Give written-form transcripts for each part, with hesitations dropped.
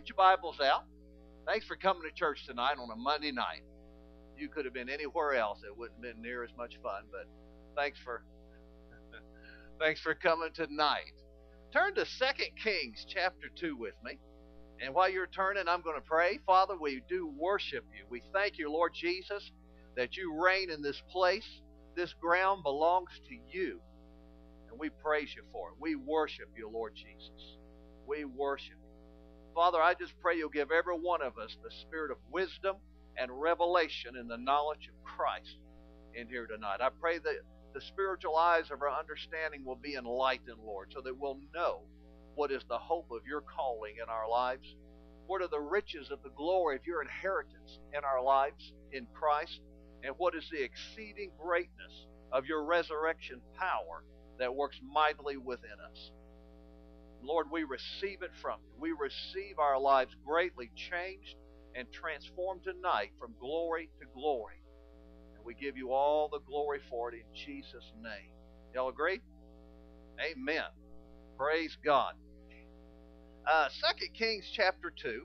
Get your Bibles out. Thanks for coming to church tonight on a Monday night. You could have been anywhere else. It wouldn't have been near as much fun, but thanks for thanks for coming tonight. Turn to Second Kings chapter 2 with me. And while you're turning, I'm going to pray. Father, we do worship you. We thank you, Lord Jesus, that you reign in this place. This ground belongs to you. And we praise you for it. We worship you, Lord Jesus. We worship you. Father, I just pray you'll give every one of us the spirit of wisdom and revelation in the knowledge of Christ in here tonight. I pray that the spiritual eyes of our understanding will be enlightened, Lord, so that we'll know what is the hope of your calling in our lives. What are the riches of the glory of your inheritance in our lives in Christ? And what is the exceeding greatness of your resurrection power that works mightily within us? Lord, we receive it from you. We receive our lives greatly changed and transformed tonight from glory to glory. And we give you all the glory for it in Jesus' name. Y'all agree? Amen. Praise God. 2 Kings chapter 2.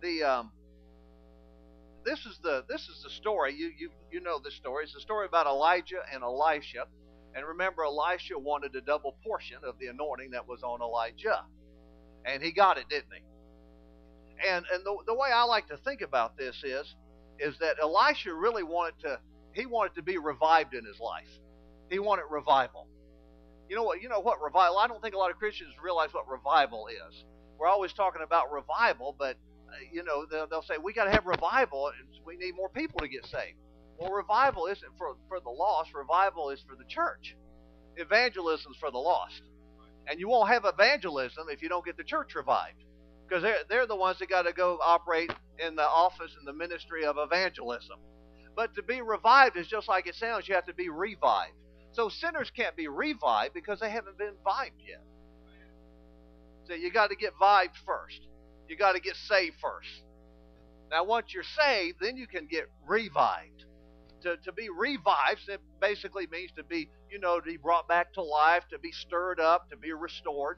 This is the story. You know this story. It's the story about Elijah and Elisha. And remember, Elisha wanted a double portion of the anointing that was on Elijah. And he got it, didn't he? And the way I like to think about this is that Elisha really wanted to be revived in his life. He wanted revival. You know what revival? I don't think a lot of Christians realize what revival is. We're always talking about revival, but they'll say we got to have revival and we need more people to get saved. Well, revival isn't for the lost. Revival is for the church. Evangelism is for the lost. And you won't have evangelism if you don't get the church revived. Because they're the ones that got to go operate in the office and the ministry of evangelism. But to be revived is just like it sounds. You have to be revived. So sinners can't be revived because they haven't been vived yet. So you got to get vived first. You got to get saved first. Now once you're saved, then you can get revived. To be revived, it basically means to be brought back to life, to be stirred up, to be restored.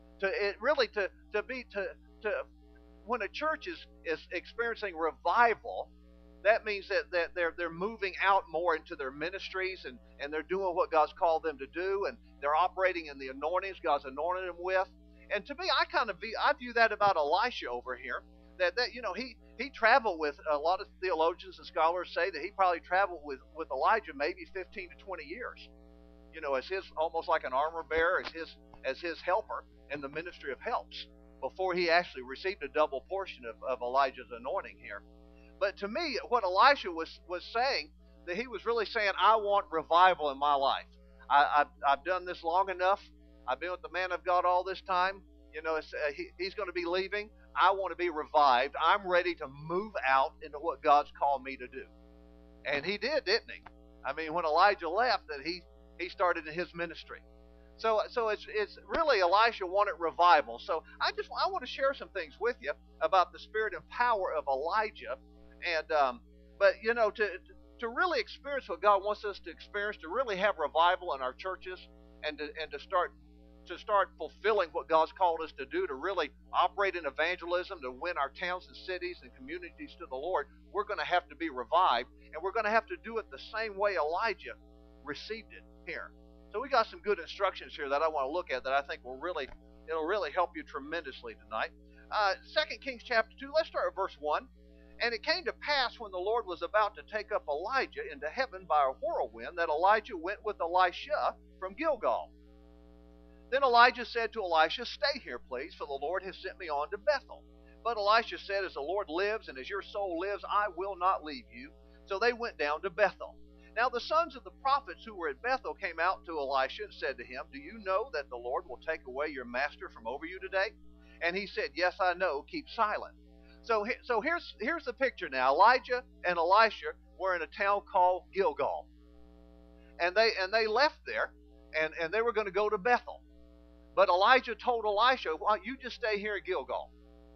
When a church is experiencing revival, that means that they're moving out more into their ministries and they're doing what God's called them to do, and they're operating in the anointings God's anointed them with. And to me, I view that about Elisha over here. That he traveled with, a lot of theologians and scholars say that he probably traveled with Elijah maybe 15 to 20 years. As his, almost like an armor bearer, as his helper in the ministry of helps, before he actually received a double portion of Elijah's anointing here. But to me, what Elisha was saying, that he was really saying, I want revival in my life. I've done this long enough. I've been with the man of God all this time. He's going to be leaving. I want to be revived. I'm ready to move out into what God's called me to do. And he did, didn't he? I mean, when Elijah left, that he started in his ministry. So it's really Elisha wanted revival. So I want to share some things with you about the spirit and power of Elijah. And but to really experience what God wants us to experience, to really have revival in our churches, and to start fulfilling what God's called us to do, to really operate in evangelism, to win our towns and cities and communities to the Lord, we're going to have to be revived, and we're going to have to do it the same way Elijah received it here. So we got some good instructions here that I want to look at that I think it'll really help you tremendously tonight. 2 Kings chapter 2, let's start at verse 1. And it came to pass when the Lord was about to take up Elijah into heaven by a whirlwind that Elijah went with Elisha from Gilgal. Then Elijah said to Elisha, Stay here, please, for the Lord has sent me on to Bethel. But Elisha said, As the Lord lives, and as your soul lives, I will not leave you. So they went down to Bethel. Now the sons of the prophets who were at Bethel came out to Elisha and said to him, Do you know that the Lord will take away your master from over you today? And he said, Yes, I know. Keep silent. So here's the picture now. Elijah and Elisha were in a town called Gilgal. And they left there, and they were going to go to Bethel. But Elijah told Elisha, well, you just stay here in Gilgal.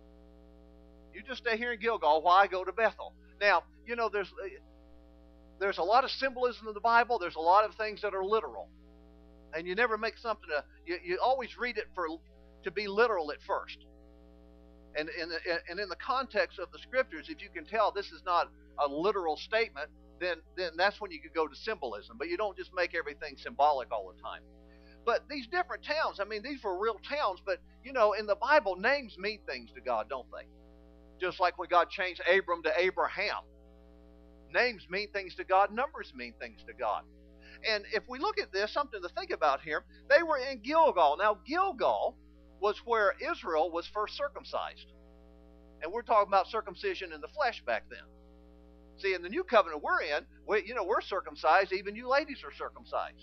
You just stay here in Gilgal while I go to Bethel. Now, there's a lot of symbolism in the Bible. There's a lot of things that are literal. And you never make something, you always read it to be literal at first. And in the context of the scriptures, if you can tell this is not a literal statement, then that's when you could go to symbolism. But you don't just make everything symbolic all the time. But these different towns, I mean, these were real towns, but in the Bible, names mean things to God, don't they? Just like when God changed Abram to Abraham. Names mean things to God, numbers mean things to God. And if we look at this, something to think about here, they were in Gilgal. Now, Gilgal was where Israel was first circumcised. And we're talking about circumcision in the flesh back then. See, in the new covenant we're in, we're circumcised. Even you ladies are circumcised.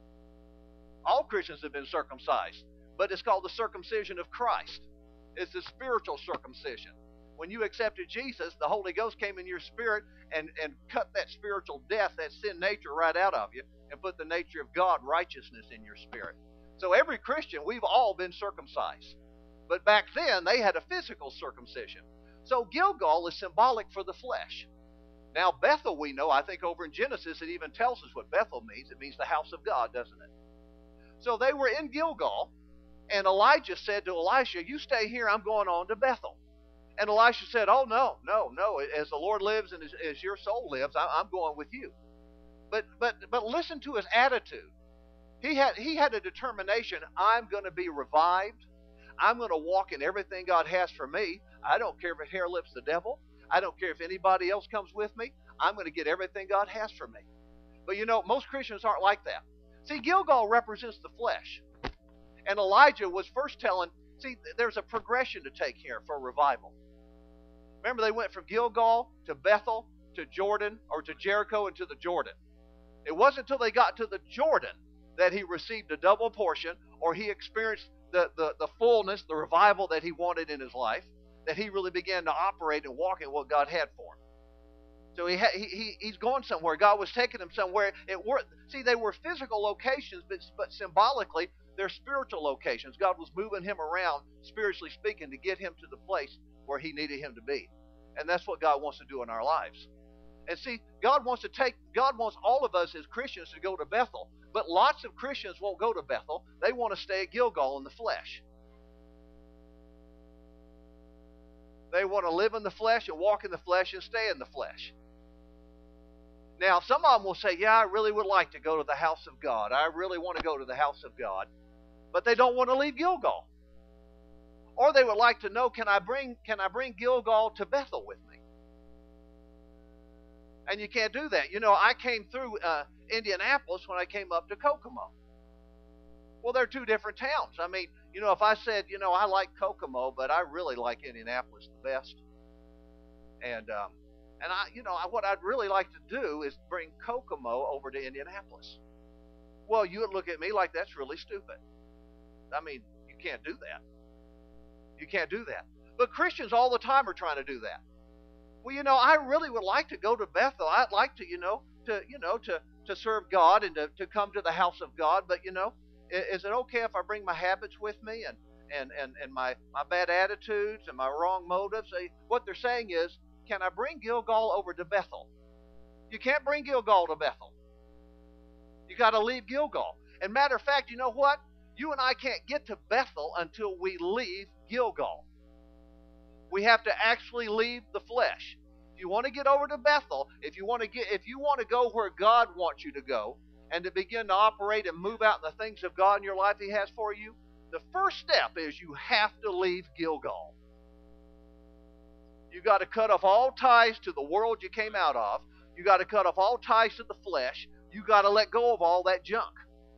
All Christians have been circumcised. But it's called the circumcision of Christ. It's the spiritual circumcision. When you accepted Jesus, the Holy Ghost came in your spirit and cut that spiritual death, that sin nature right out of you, and put the nature of God, righteousness, in your spirit. So every Christian, we've all been circumcised. But back then, they had a physical circumcision. So Gilgal is symbolic for the flesh. Now Bethel, we know, I think over in Genesis, it even tells us what Bethel means. It means the house of God, doesn't it? So they were in Gilgal, and Elijah said to Elisha, you stay here, I'm going on to Bethel. And Elisha said, oh, no. As the Lord lives and as your soul lives, I'm going with you. But listen to his attitude. He had a determination, I'm going to be revived. I'm going to walk in everything God has for me. I don't care if it hair lips the devil. I don't care if anybody else comes with me. I'm going to get everything God has for me. But most Christians aren't like that. See, Gilgal represents the flesh. And Elijah was first telling, see, there's a progression to take here for revival. Remember, they went from Gilgal to Bethel to Jordan, or to Jericho and to the Jordan. It wasn't until they got to the Jordan that he received a double portion, or he experienced the fullness, the revival that he wanted in his life, that he really began to operate and walk in what God had for him. So he's going somewhere. God was taking him somewhere. See, they were physical locations, but symbolically, they're spiritual locations. God was moving him around, spiritually speaking, to get him to the place where he needed him to be. And that's what God wants to do in our lives. And see, God wants all of us as Christians to go to Bethel. But lots of Christians won't go to Bethel. They want to stay at Gilgal in the flesh. They want to live in the flesh and walk in the flesh and stay in the flesh. Now, some of them will say, yeah, I really would like to go to the house of God. I really want to go to the house of God. But they don't want to leave Gilgal. Or they would like to know, can I bring Gilgal to Bethel with me? And you can't do that. I came through Indianapolis when I came up to Kokomo. Well, they're two different towns. I mean, if I said, I like Kokomo, but I really like Indianapolis the best. And what I'd really like to do is bring Kokomo over to Indianapolis. Well, you would look at me like that's really stupid. I mean, you can't do that. You can't do that. But Christians all the time are trying to do that. Well, I really would like to go to Bethel. I'd like to, to serve God and to come to the house of God. But, is it okay if I bring my habits with me and my bad attitudes and my wrong motives? What they're saying is, can I bring Gilgal over to Bethel? You can't bring Gilgal to Bethel. You got to leave Gilgal. And matter of fact, you know what? You and I can't get to Bethel until we leave Gilgal. We have to actually leave the flesh. If you want to get over to Bethel, if you want to go where God wants you to go, and to begin to operate and move out in the things of God in your life He has for you, the first step is you have to leave Gilgal. You got to cut off all ties to the world you came out of. You got to cut off all ties to the flesh. You got to let go of all that junk.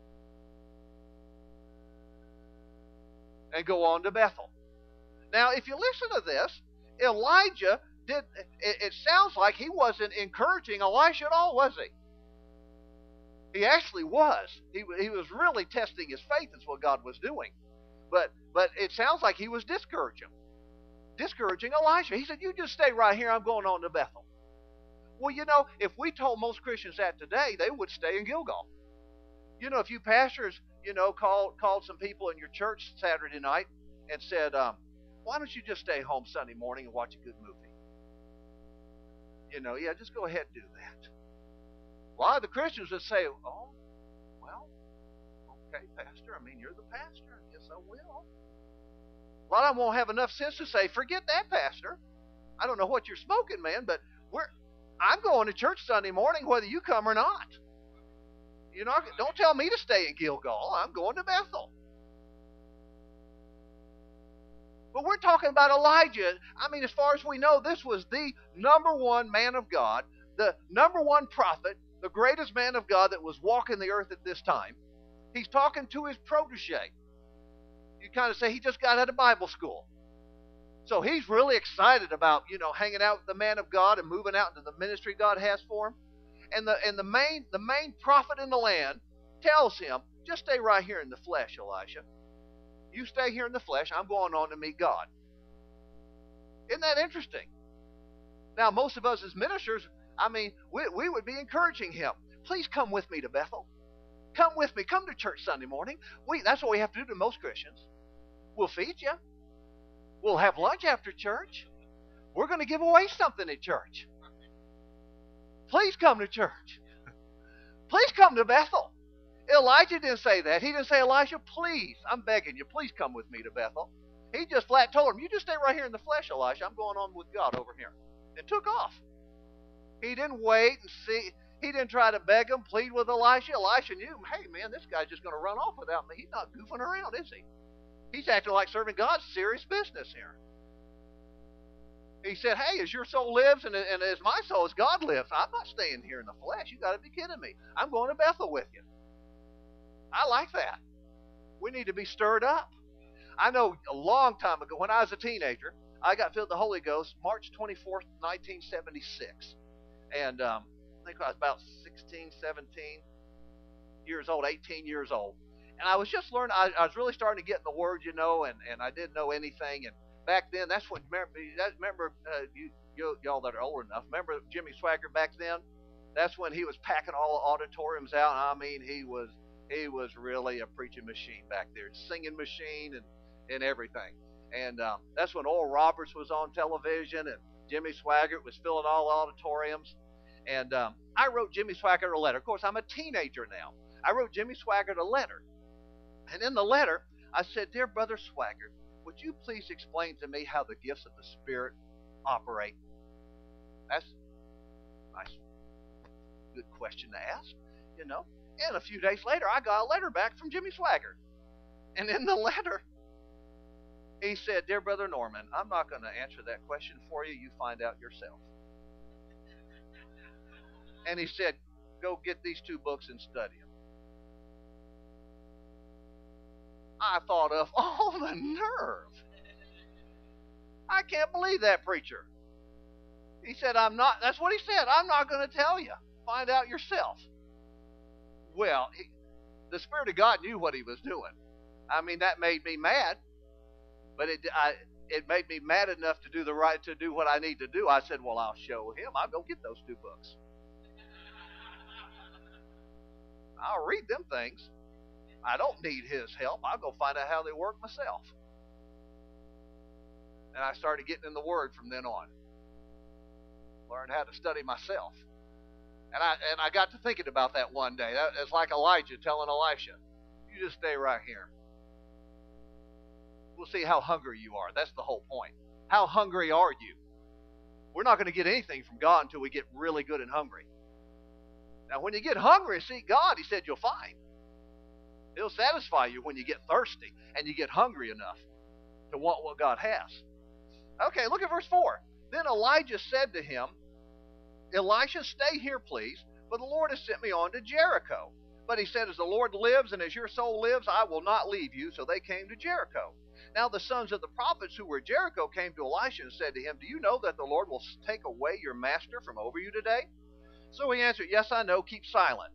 And go on to Bethel. Now, if you listen to this, Elijah it sounds like he wasn't encouraging Elisha at all, was he? He actually was. He was really testing his faith, is what God was doing. But it sounds like he was discouraging Elisha. He said, you just stay right here, I'm going on to Bethel. Well, if we told most Christians that today, they would stay in Gilgal. If you pastors, called some people in your church Saturday night and said, why don't you just stay home Sunday morning and watch a good movie? Yeah, just go ahead and do that. A lot of the Christians would say, oh, well, okay, pastor, I mean, you're the pastor. I guess I will. A lot of them won't have enough sense to say, forget that, Pastor. I don't know what you're smoking, man, but I'm going to church Sunday morning whether you come or not. Don't tell me to stay in Gilgal. I'm going to Bethel. But we're talking about Elijah. I mean, as far as we know, this was the number one man of God, the number one prophet, the greatest man of God that was walking the earth at this time. He's talking to his protege. You kind of say he just got out of Bible school. So he's really excited about, hanging out with the man of God and moving out into the ministry God has for him. And the main prophet in the land tells him, just stay right here in the flesh, Elisha. You stay here in the flesh. I'm going on to meet God. Isn't that interesting? Now, most of us as ministers, we would be encouraging him. Please come with me to Bethel. Come with me. Come to church Sunday morning. That's what we have to do to most Christians. We'll feed you. We'll have lunch after church. We're going to give away something at church. Please come to church. Please come to Bethel. Elijah didn't say that. He didn't say, Elisha, please, I'm begging you, please come with me to Bethel. He just flat told him, you just stay right here in the flesh, Elisha. I'm going on with God over here. And took off. He didn't wait and see. He didn't try to beg him, plead with Elisha. Elisha knew, hey, man, this guy's just going to run off without me. He's not goofing around, is he? He's acting like serving God's serious business here. He said, hey, as your soul lives and as my soul, as God lives, I'm not staying here in the flesh. You got to be kidding me. I'm going to Bethel with you. I like that. We need to be stirred up. I know a long time ago, when I was a teenager, I got filled with the Holy Ghost March 24th, 1976. And I think I was about 16, 17 years old, 18 years old. And I was just learning. I was really starting to get in the Word, and I didn't know anything. And back then, that's when, remember y'all that are old enough, remember Jimmy Swaggart back then? That's when he was packing all the auditoriums out. I mean, he was really a preaching machine back there, singing machine and everything. And that's when Oral Roberts was on television, and Jimmy Swaggart was filling all the auditoriums. And I wrote Jimmy Swaggart a letter. Of course, I'm a teenager now. I wrote Jimmy Swaggart a letter. And in the letter, I said, Dear Brother Swaggart, would you please explain to me how the gifts of the Spirit operate? That's a nice, good question to ask, And a few days later, I got a letter back from Jimmy Swaggart. And in the letter, he said, Dear Brother Norman, I'm not going to answer that question for you. You find out yourself. And he said, go get these 2 books and study them. I thought of, the nerve. I can't believe that preacher. He said, that's what he said. I'm not going to tell you. Find out yourself. Well, the Spirit of God knew what he was doing. That made me mad. But it made me mad enough to do what I need to do. I said, well, I'll show him. I'll go get those 2 books. I'll read them things. I don't need his help. I'll go find out how they work myself. And I started getting in the Word from then on. Learned how to study myself. And I got to thinking about that one day. It's like Elijah telling Elisha, you just stay right here. We'll see how hungry you are. That's the whole point. How hungry are you? We're not going to get anything from God until we get really good and hungry. Now, when you get hungry and seek God, he said you'll find. He'll satisfy you when you get thirsty and you get hungry enough to want what God has. Okay, look at verse 4. Then Elijah said to him, Elisha, stay here, please, for the Lord has sent me on to Jericho. But he said, as the Lord lives and as your soul lives, I will not leave you. So they came to Jericho. Now the sons of the prophets who were at Jericho came to Elisha and said to him, do you know that the Lord will take away your master from over you today? So he answered, yes, I know. Keep silent.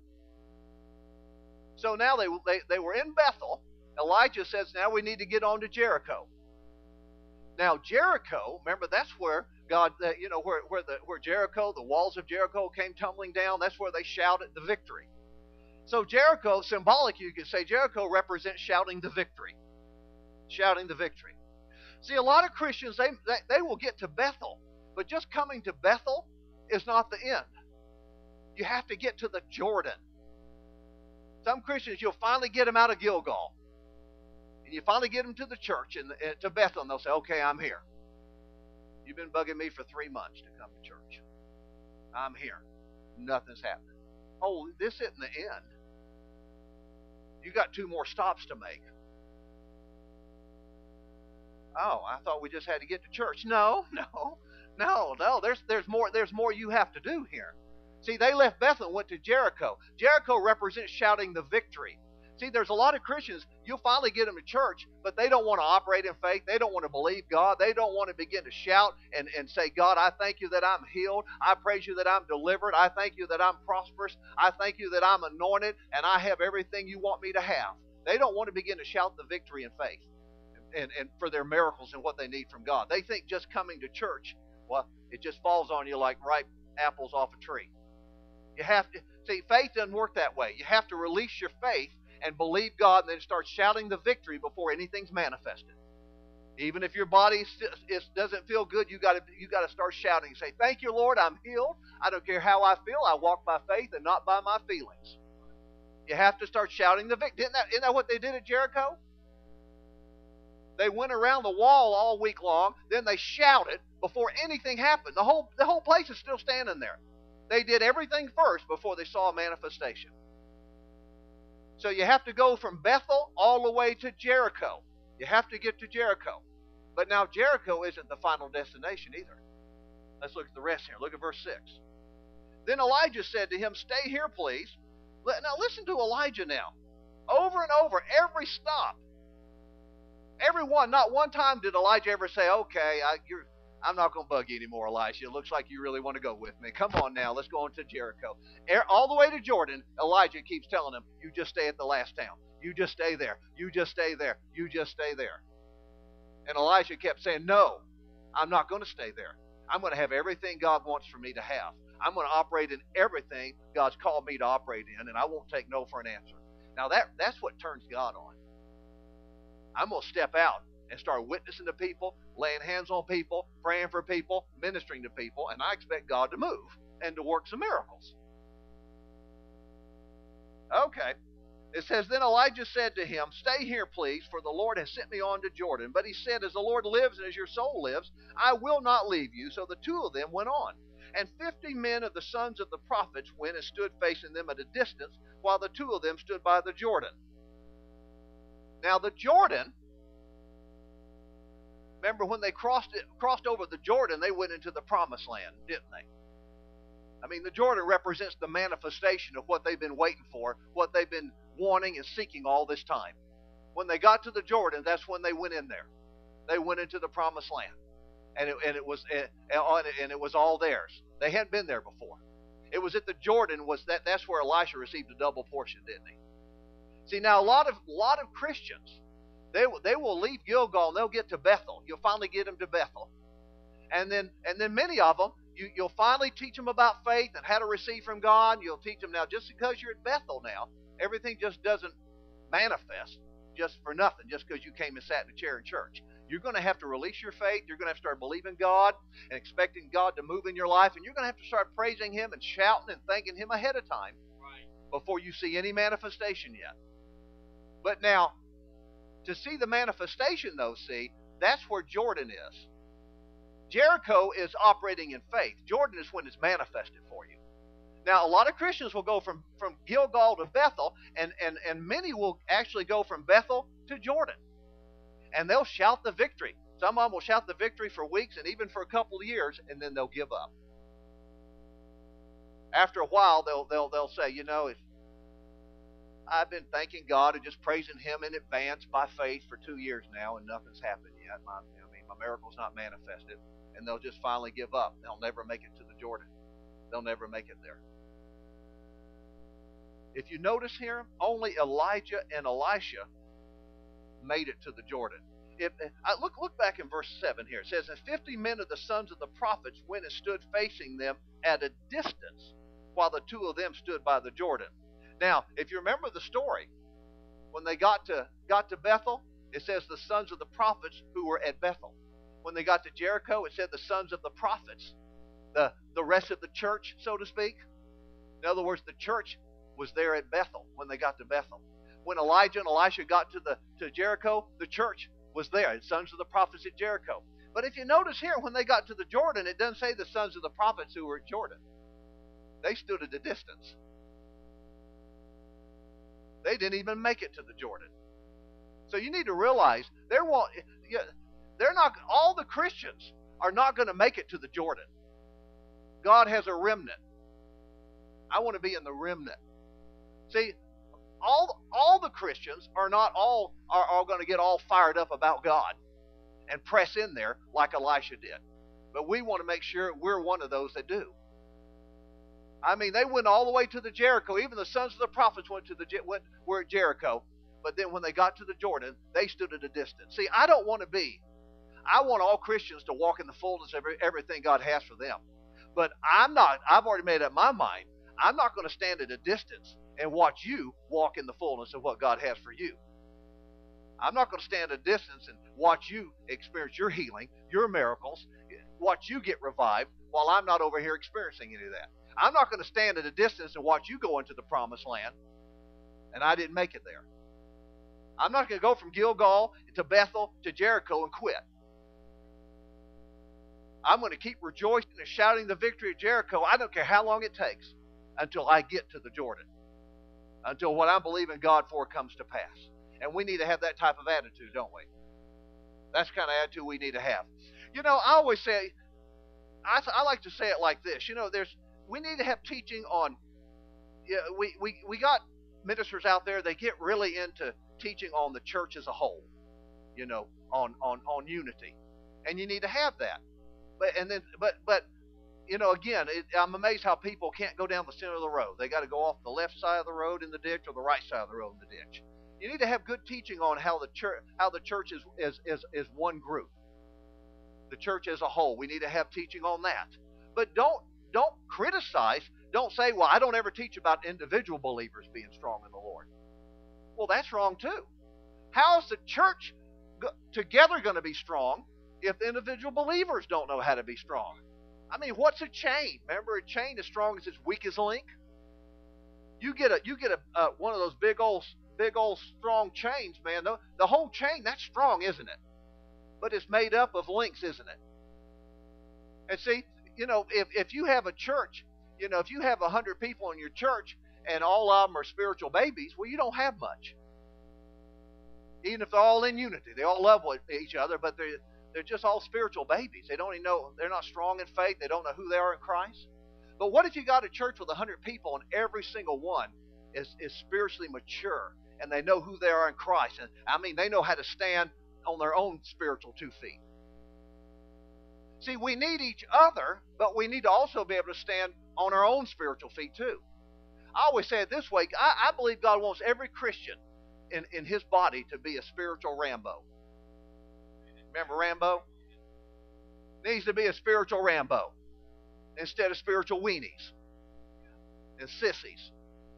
So now they were in Bethel. Elijah says, now we need to get on to Jericho. Now Jericho, remember, that's where God, where Jericho, the walls of Jericho came tumbling down. That's where they shouted the victory. So Jericho, symbolic, you could say, Jericho represents shouting the victory. Shouting the victory. See, a lot of Christians, they will get to Bethel, but just coming to Bethel is not the end. You have to get to the Jordan. Some Christians, you'll finally get them out of Gilgal. And you finally get them to the church and to Bethel, and they'll say, okay, I'm here. You've been bugging me for 3 months to come to church. I'm here. Nothing's happening. Oh, this isn't the end. You got 2 more stops to make. Oh, I thought we just had to get to church. No. There's more you have to do here. See, they left Bethel and went to Jericho. Jericho represents shouting the victory. See, there's a lot of Christians, you'll finally get them to church, but they don't want to operate in faith. They don't want to believe God. They don't want to begin to shout and say, God, I thank you that I'm healed. I praise you that I'm delivered. I thank you that I'm prosperous. I thank you that I'm anointed, and I have everything you want me to have. They don't want to begin to shout the victory in faith and for their miracles and what they need from God. They think just coming to church, well, it just falls on you like ripe apples off a tree. You have to, see, faith doesn't work that way. You have to release your faith and believe God, and then start shouting the victory before anything's manifested. Even if your body doesn't feel good, you got to start shouting. Say, "Thank you, Lord, I'm healed. I don't care how I feel. I walk by faith and not by my feelings." You have to start shouting the victory. Isn't that what they did at Jericho? They went around the wall all week long. Then they shouted before anything happened. The whole place is still standing there. They did everything first before they saw a manifestation. So you have to go from Bethel all the way to Jericho. You have to get to Jericho. But now Jericho isn't the final destination either. Let's look at the rest here. Look at verse 6. Then Elijah said to him, "Stay here, please." Now listen to Elijah now. Over and over, every stop. Everyone, not one time did Elijah ever say, "Okay, I'm not going to bug you anymore, Elijah. It looks like you really want to go with me. Come on now, let's go on to Jericho." All the way to Jordan, Elijah keeps telling him, "You just stay at the last town. You just stay there. You just stay there. You just stay there." And Elijah kept saying, "No, I'm not going to stay there. I'm going to have everything God wants for me to have. I'm going to operate in everything God's called me to operate in, and I won't take no for an answer." Now that's what turns God on. I'm going to step out and start witnessing to people, laying hands on people, praying for people, ministering to people, and I expect God to move and to work some miracles. Okay. It says, "Then Elijah said to him, 'Stay here, please, for the Lord has sent me on to Jordan.' But he said, 'As the Lord lives and as your soul lives, I will not leave you.' So the 2 of them went on. And 50 men of the sons of the prophets went and stood facing them at a distance, while the 2 of them stood by the Jordan." Now the Jordan, remember when they crossed over the Jordan, they went into the promised land, didn't they? I mean, the Jordan represents the manifestation of what they've been waiting for, what they've been wanting and seeking all this time. When they got to the Jordan, that's when they went in there. They went into the promised land, and it was all theirs. They hadn't been there before. It was at the Jordan. That's where Elisha received a double portion, didn't he? See, now a lot of Christians, they will leave Gilgal and they'll get to Bethel. You'll finally get them to Bethel, and then many of them, you'll finally teach them about faith and how to receive from God. You'll teach them now, just because you're at Bethel now, everything just doesn't manifest just for nothing, just because you came and sat in a chair in church. You're going to have to release your faith. You're going to have to start believing God and expecting God to move in your life, and you're going to have to start praising Him and shouting and thanking Him ahead of time before you see any manifestation yet. But now, to see the manifestation, though, that's where Jordan is. Jericho is operating in faith. Jordan is when it's manifested for you. Now, a lot of Christians will go from Gilgal to Bethel, and many will actually go from Bethel to Jordan. And they'll shout the victory. Some of them will shout the victory for weeks and even for a couple of years, and then they'll give up. After a while, they'll say, I've been thanking God and just praising Him in advance by faith for 2 years now, and nothing's happened yet. My miracle's not manifested. And they'll just finally give up. They'll never make it to the Jordan. They'll never make it there. If you notice here, only Elijah and Elisha made it to the Jordan. Look back in verse 7 here. It says, "And 50 men of the sons of the prophets went and stood facing them at a distance, while the 2 of them stood by the Jordan." Now, if you remember the story, when they got to Bethel, it says the sons of the prophets who were at Bethel. When they got to Jericho, it said the sons of the prophets, the rest of the church, so to speak. In other words, the church was there at Bethel when they got to Bethel. When Elijah and Elisha got to Jericho, the church was there, the sons of the prophets at Jericho. But if you notice here, when they got to the Jordan, it doesn't say the sons of the prophets who were at Jordan. They stood at a distance. They didn't even make it to the Jordan. So you need to realize they're not. All the Christians are not going to make it to the Jordan. God has a remnant. I want to be in the remnant. See, all the Christians are not all going to get all fired up about God and press in there like Elisha did. But we want to make sure we're one of those that do. I mean, they went all the way to the Jericho. Even the sons of the prophets were at Jericho. But then when they got to the Jordan, they stood at a distance. See, I want all Christians to walk in the fullness of everything God has for them. But I've already made up my mind. I'm not going to stand at a distance and watch you walk in the fullness of what God has for you. I'm not going to stand at a distance and watch you experience your healing, your miracles, watch you get revived while I'm not over here experiencing any of that. I'm not going to stand at a distance and watch you go into the promised land and I didn't make it there. I'm not going to go from Gilgal to Bethel to Jericho and quit. I'm going to keep rejoicing and shouting the victory at Jericho. I don't care how long it takes until I get to the Jordan, until what I'm believing God for comes to pass. And we need to have that type of attitude, don't we? That's the kind of attitude we need to have. You know, I always say, I like to say it like this. You know, we need to have teaching on. We got ministers out there. They get really into teaching on the church as a whole. You know, on unity, and you need to have that. But you know, again, I'm amazed how people can't go down the center of the road. They got to go off the left side of the road in the ditch or the right side of the road in the ditch. You need to have good teaching on how the church is one group. The church as a whole. We need to have teaching on that. But don't criticize. Don't say, well, I don't ever teach about individual believers being strong in the Lord. Well, that's wrong too. How is the church together going to be strong if the individual believers don't know how to be strong? I mean, what's a chain? Remember, a chain is strong as its weakest link. You get one of those big old strong chains, man. The whole chain, that's strong, isn't it? But it's made up of links, isn't it? And see, you know, if you have a church, you know, if you have 100 people in your church and all of them are spiritual babies, well, you don't have much. Even if they're all in unity, they all love each other, but they're just all spiritual babies. They don't even know, they're not strong in faith. They don't know who they are in Christ. But what if you got a church with 100 people and every single one is spiritually mature and they know who they are in Christ? And I mean, they know how to stand on their own spiritual 2 feet. See, we need each other, but we need to also be able to stand on our own spiritual feet too. I always say it this way. I believe God wants every Christian in his body to be a spiritual Rambo. Remember Rambo? Needs to be a spiritual Rambo instead of spiritual weenies and sissies.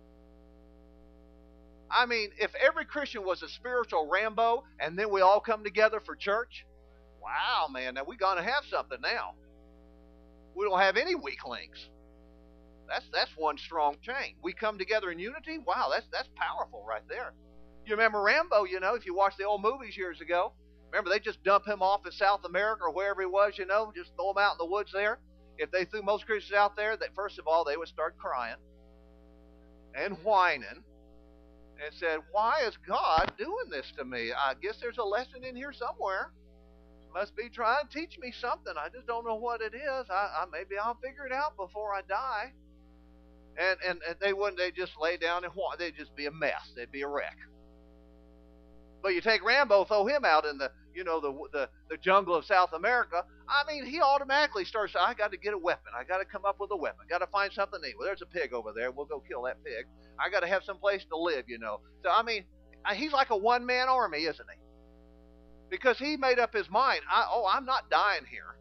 I mean, if every Christian was a spiritual Rambo and then we all come together for church, wow, man, now we're going to have something now. We don't have any weak links. That's one strong chain. We come together in unity. Wow, that's powerful right there. You remember Rambo, you know, if you watched the old movies years ago, remember they just dump him off in South America or wherever he was, you know, just throw him out in the woods there. If they threw most Christians out there, that first of all, they would start crying and whining and said, why is God doing this to me? I guess there's a lesson in here somewhere. Must be trying to teach me something. I just don't know what it is. Maybe I'll figure it out before I die. And they just lay down and whine. They'd just be a mess. They'd be a wreck. But you take Rambo, throw him out in the jungle of South America. I mean, he automatically starts. I got to get a weapon. I got to come up with a weapon. Got to find something to eat. Well, there's a pig over there. We'll go kill that pig. I got to have some place to live, you know. So I mean, he's like a one-man army, isn't he? Because he made up his mind. I'm not dying here.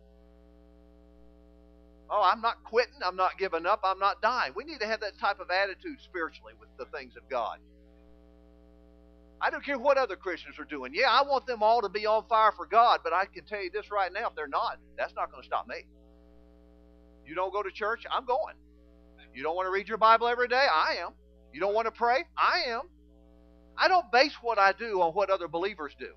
Oh, I'm not quitting. I'm not giving up. I'm not dying. We need to have that type of attitude spiritually with the things of God. I don't care what other Christians are doing. Yeah, I want them all to be on fire for God, but I can tell you this right now, if they're not, that's not going to stop me. You don't go to church? I'm going. You don't want to read your Bible every day? I am. You don't want to pray? I am. I don't base what I do on what other believers do.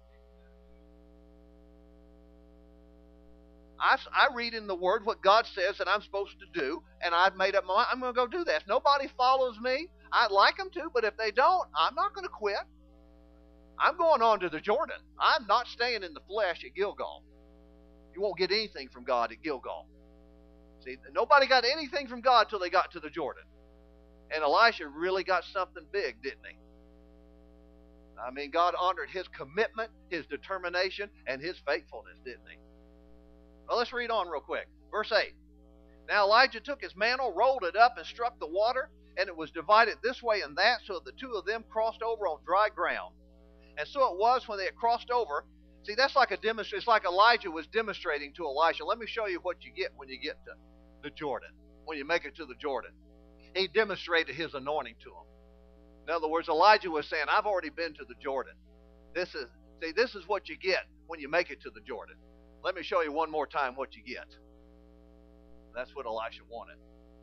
I read in the Word what God says that I'm supposed to do, and I've made up my mind I'm going to go do that. If nobody follows me, I'd like them to, but if they don't, I'm not going to quit. I'm going on to the Jordan. I'm not staying in the flesh at Gilgal. You won't get anything from God at Gilgal. See, nobody got anything from God till they got to the Jordan. And Elisha really got something big, didn't he? I mean, God honored his commitment, his determination, and his faithfulness, didn't he? Well, let's read on real quick. Verse 8. Now Elijah took his mantle, rolled it up, and struck the water, and it was divided this way and that, so the two of them crossed over on dry ground. And so it was when they had crossed over. See, that's like a demonstration. It's like Elijah was demonstrating to Elisha. Let me show you what you get when you get to the Jordan, when you make it to the Jordan. He demonstrated his anointing to him. In other words, Elijah was saying, I've already been to the Jordan. This is what you get when you make it to the Jordan. Let me show you one more time what you get. That's what Elisha wanted.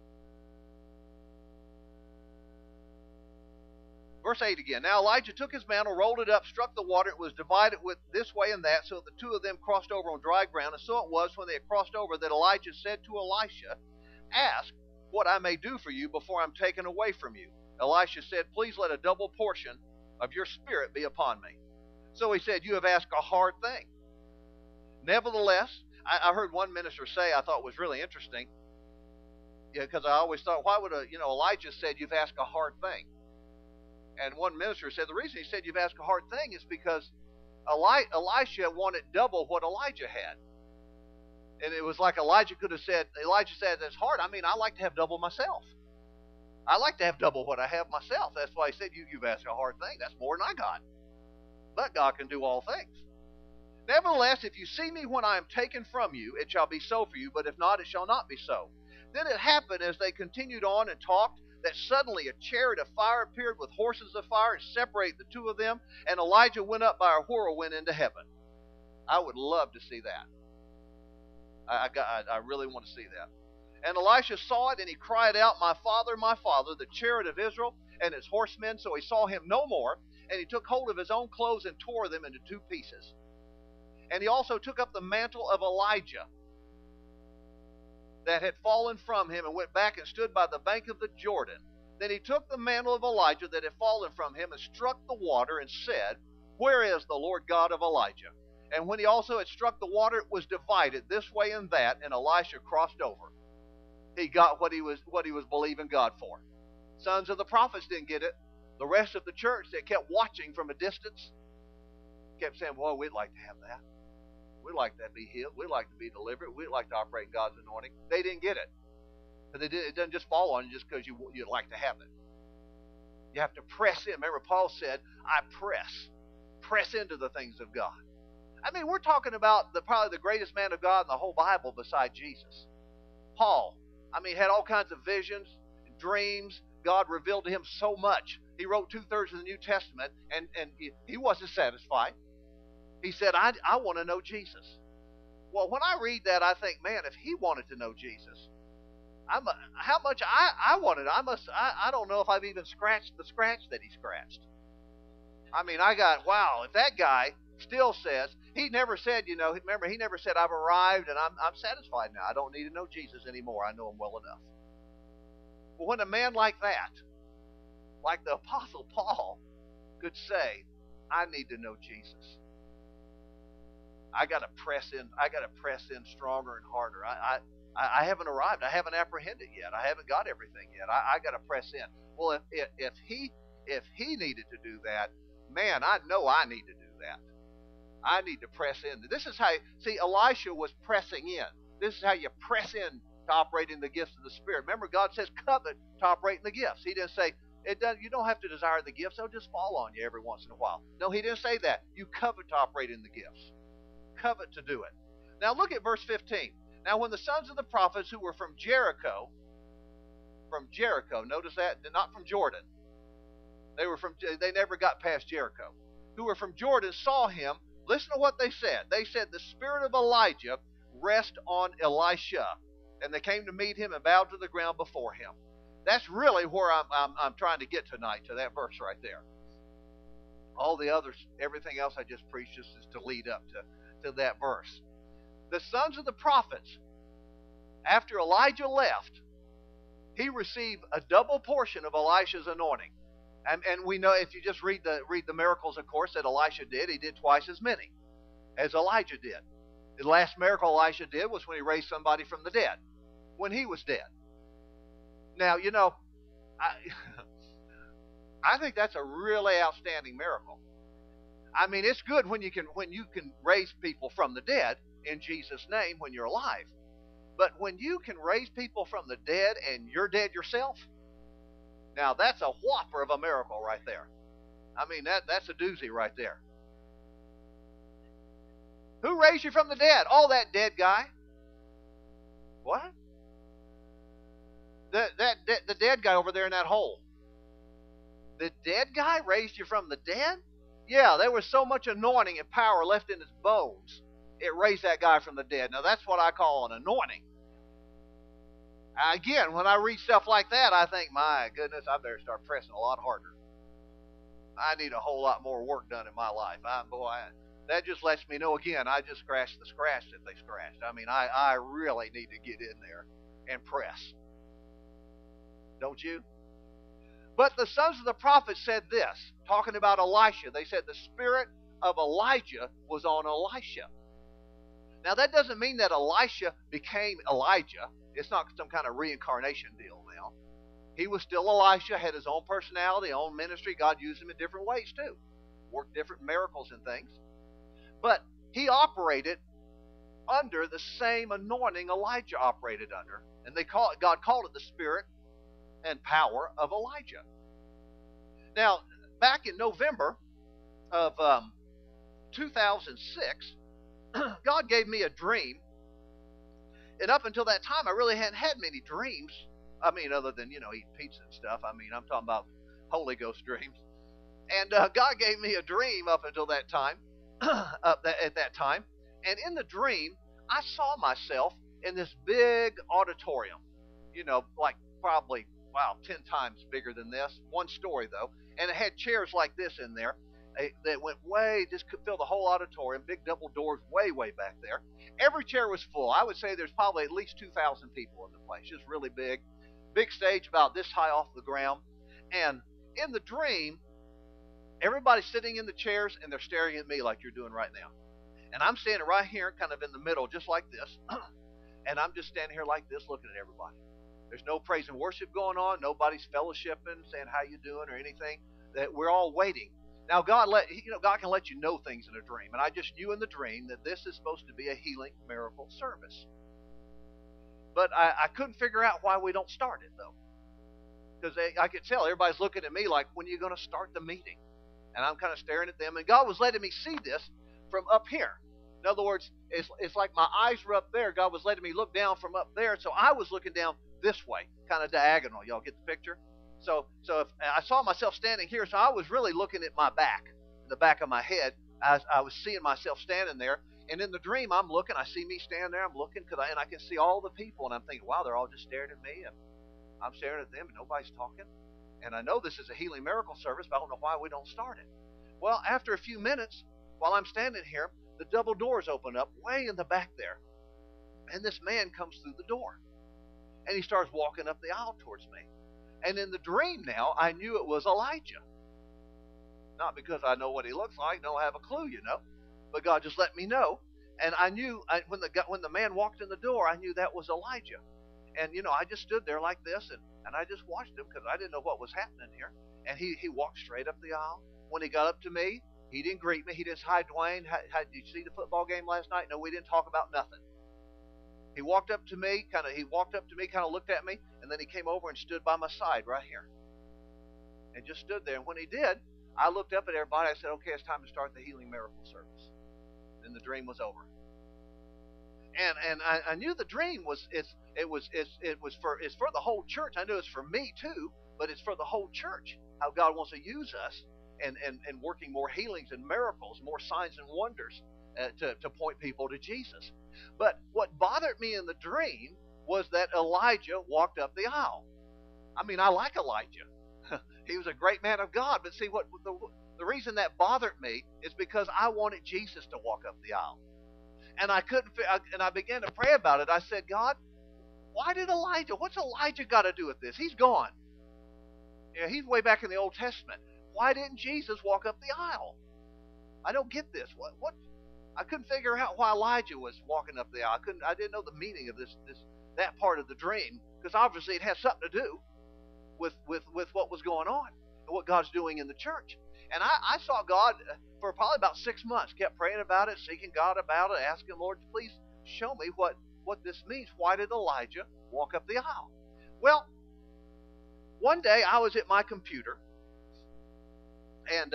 Verse 8 again. Now Elijah took his mantle, rolled it up, struck the water. It was divided with this way and that, so the two of them crossed over on dry ground. And so it was when they had crossed over that Elijah said to Elisha, ask what I may do for you before I'm taken away from you. Elisha said, please let a double portion of your spirit be upon me. So he said, you have asked a hard thing. Nevertheless, I heard one minister say, I thought was really interesting, because I always thought, why would Elijah said, you've asked a hard thing. And one minister said, the reason he said you've asked a hard thing is because Elisha wanted double what Elijah had. And it was like Elijah said, that's hard. I mean, I like to have double myself. I like to have double what I have myself. That's why he said, you've asked a hard thing. That's more than I got. But God can do all things. Nevertheless, if you see me when I am taken from you, it shall be so for you, but if not, it shall not be so. Then it happened as they continued on and talked, that suddenly a chariot of fire appeared with horses of fire and separated the two of them, and Elijah went up by a whirlwind into heaven. I would love to see that. I really want to see that. And Elisha saw it, and he cried out, my father, the chariot of Israel and his horsemen. So he saw him no more, and he took hold of his own clothes and tore them into two pieces. And he also took up the mantle of Elijah that had fallen from him and went back and stood by the bank of the Jordan. Then he took the mantle of Elijah that had fallen from him and struck the water and said, where is the Lord God of Elijah? And when he also had struck the water, it was divided this way and that, and Elisha crossed over. He got what he was believing God for. Sons of the prophets didn't get it. The rest of the church that kept watching from a distance kept saying, boy, we'd like to have that. We'd like to be healed. We'd like to be delivered. We'd like to operate in God's anointing. They didn't get it. But it doesn't just fall on you just because you'd like to have it. You have to press in. Remember, Paul said, I press into the things of God. I mean, we're talking about probably the greatest man of God in the whole Bible beside Jesus. Paul, had all kinds of visions, dreams. God revealed to him so much. He wrote 2/3 of the New Testament, and he wasn't satisfied. He said, I want to know Jesus. Well, when I read that, I think, man, if he wanted to know Jesus, how much I wanted. I don't know if I've even scratched the scratch that he scratched. Wow, if that guy still says, he never said, remember, he never said, I've arrived and I'm satisfied now. I don't need to know Jesus anymore. I know him well enough. But when a man like that, like the Apostle Paul, could say, I need to know Jesus, I got to press in. I got to press in stronger and harder. I haven't arrived. I haven't apprehended yet. I haven't got everything yet. I got to press in. Well, if he needed to do that, man, I know I need to do that. I need to press in. This is how. Elisha was pressing in. This is how you press in to operate in the gifts of the Spirit. Remember, God says covet to operate in the gifts. He didn't say you don't have to desire the gifts. They'll just fall on you every once in a while. No, he didn't say that. You covet to operate in the gifts. Covet to do it. Now look at verse 15. Now when the sons of the prophets who were from Jericho, notice that, not from Jordan. They never got past Jericho. Who were from Jordan saw him. Listen to what they said. They said, the spirit of Elijah rest on Elisha. And they came to meet him and bowed to the ground before him. That's really where I'm trying to get tonight, to that verse right there. All the others, everything else I just preached just is to lead up to that verse. The sons of the prophets, after Elijah left, he received a double portion of Elisha's anointing. And we know, if you just read the miracles, of course, that Elisha did, he did twice as many as Elijah did. The last miracle Elisha did was when he raised somebody from the dead, when he was dead. Now, I, I think that's a really outstanding miracle. I mean, it's good when you can raise people from the dead in Jesus' name when you're alive. But when you can raise people from the dead and you're dead yourself, now that's a whopper of a miracle right there. I mean, that's a doozy right there. Who raised you from the dead? Oh, that dead guy. What? The dead guy over there in that hole. The dead guy raised you from the dead? Yeah, there was so much anointing and power left in his bones, it raised that guy from the dead. Now, that's what I call an anointing. Again, when I read stuff like that, I think, my goodness, I better start pressing a lot harder. I need a whole lot more work done in my life. That just lets me know, again, I just scratched the scratch that they scratched. I mean, I really need to get in there and press. Don't you? But the sons of the prophet said this, talking about Elisha. They said the spirit of Elijah was on Elisha. Now, that doesn't mean that Elisha became Elijah. It's not some kind of reincarnation deal now. He was still Elisha, had his own personality, own ministry. God used him in different ways, too. Worked different miracles and things. But he operated under the same anointing Elijah operated under. And God called it the spirit and power of Elijah. Now, back in November of 2006, God gave me a dream. And up until that time, I really hadn't had many dreams. I mean, other than, eating pizza and stuff. I mean, I'm talking about Holy Ghost dreams. And God gave me a dream up until that time, at that time. And in the dream, I saw myself in this big auditorium, like probably, 10 times bigger than this. One story, though. And it had chairs like this in there that went way, just could fill the whole auditorium, big double doors way, way back there. Every chair was full. I would say there's probably at least 2,000 people in the place. Just really big. Big stage about this high off the ground. And in the dream, everybody's sitting in the chairs and they're staring at me like you're doing right now. And I'm standing right here, kind of in the middle, just like this. And I'm just standing here like this, looking at everybody. There's no praise and worship going on. Nobody's fellowshipping, saying how you doing or anything. That we're all waiting. Now, God can let you know things in a dream. And I just knew in the dream that this is supposed to be a healing miracle service. But I couldn't figure out why we don't start it, though. Because I could tell everybody's looking at me like, when are you going to start the meeting? And I'm kind of staring at them. And God was letting me see this from up here. In other words, it's like my eyes were up there. God was letting me look down from up there. So I was looking down this way, kind of diagonal. Y'all get the picture? So if I saw myself standing here, so I was really looking at my back, the back of my head. I was seeing myself standing there. And in the dream, I'm looking. I see me standing there. I'm looking, and I can see all the people. And I'm thinking, wow, they're all just staring at me. And I'm staring at them, and nobody's talking. And I know this is a healing miracle service, but I don't know why we don't start it. Well, after a few minutes, while I'm standing here, the double doors open up way in the back there. And this man comes through the door. And he starts walking up the aisle towards me. And in the dream now, I knew it was Elijah. Not because I know what he looks like. Don't have a clue, But God just let me know. And I knew when the man walked in the door, I knew that was Elijah. And, I just stood there like this, and I just watched him because I didn't know what was happening here. And he walked straight up the aisle. When he got up to me, he didn't greet me. He didn't say, hi, Dwayne. Did you see the football game last night? No, we didn't talk about nothing. He walked up to me, kind of looked at me, and then he came over and stood by my side right here. And just stood there. And when he did, I looked up at everybody. I said, okay, it's time to start the healing miracle service. And the dream was over. And I knew the dream was for the whole church. I knew it's for me too, but it's for the whole church. How God wants to use us and working more healings and miracles, more signs and wonders to point people to Jesus. But what bothered me in the dream was that Elijah walked up the aisle. I mean, I like Elijah. He was a great man of God. But see, what the The reason that bothered me is because I wanted Jesus to walk up the aisle. And I couldn't, and I began to pray about it. I said, God, why did Elijah, what's Elijah got to do with this? He's gone. Yeah, he's way back in the Old Testament. Why didn't Jesus walk up the aisle? I don't get this. What? I couldn't figure out why Elijah was walking up the aisle. I didn't know the meaning of that part of the dream, because obviously it has something to do with what was going on and what God's doing in the church. And I saw God for probably about 6 months, kept praying about it, seeking God about it, asking, Lord, please show me what this means. Why did Elijah walk up the aisle? Well, one day I was at my computer, and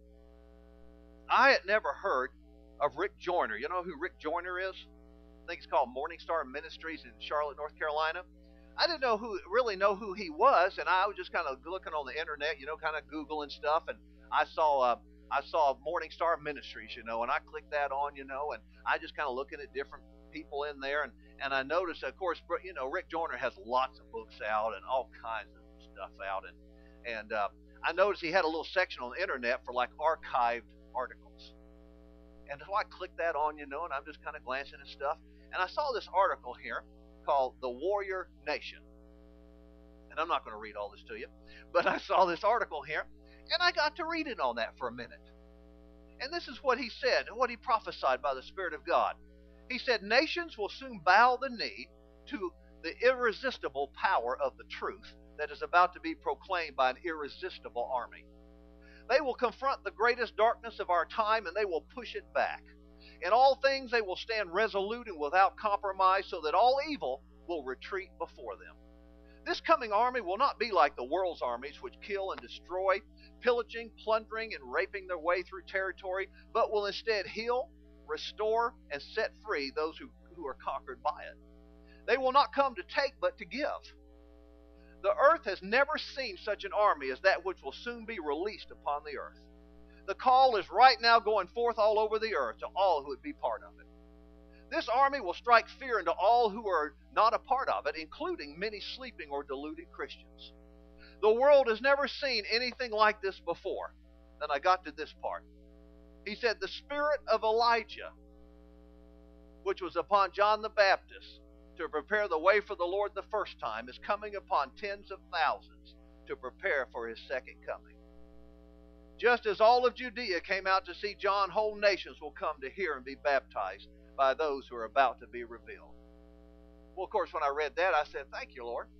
I had never heard of Rick Joyner. You know who Rick Joyner is? I think it's called Morning Star Ministries in Charlotte, North Carolina. I didn't really know who he was, and I was just kind of looking on the internet, kind of Googling stuff, and I saw Morning Star Ministries, and I clicked that on, and I just kind of looking at different people in there, and I noticed, of course, Rick Joyner has lots of books out and all kinds of stuff out, and I noticed he had a little section on the internet for like archived articles. And so I clicked that on, and I'm just kind of glancing at stuff. And I saw this article here called The Warrior Nation. And I'm not going to read all this to you, but I saw this article here, and I got to read it on that for a minute. And this is what he said, what he prophesied by the Spirit of God. He said, nations will soon bow the knee to the irresistible power of the truth that is about to be proclaimed by an irresistible army. They will confront the greatest darkness of our time, and they will push it back. In all things they will stand resolute and without compromise, so that all evil will retreat before them. This coming army will not be like the world's armies, which kill and destroy, pillaging, plundering, and raping their way through territory, but will instead heal, restore, and set free those who are conquered by it. They will not come to take, but to give. The earth has never seen such an army as that which will soon be released upon the earth. The call is right now going forth all over the earth to all who would be part of it. This army will strike fear into all who are not a part of it, including many sleeping or deluded Christians. The world has never seen anything like this before. Then I got to this part. He said, the spirit of Elijah, which was upon John the Baptist, to prepare the way for the Lord the first time, is coming upon tens of thousands to prepare for his second coming. Just as all of Judea came out to see John, whole nations will come to hear and be baptized by those who are about to be revealed. Well, of course, when I read that, I said, thank you, Lord.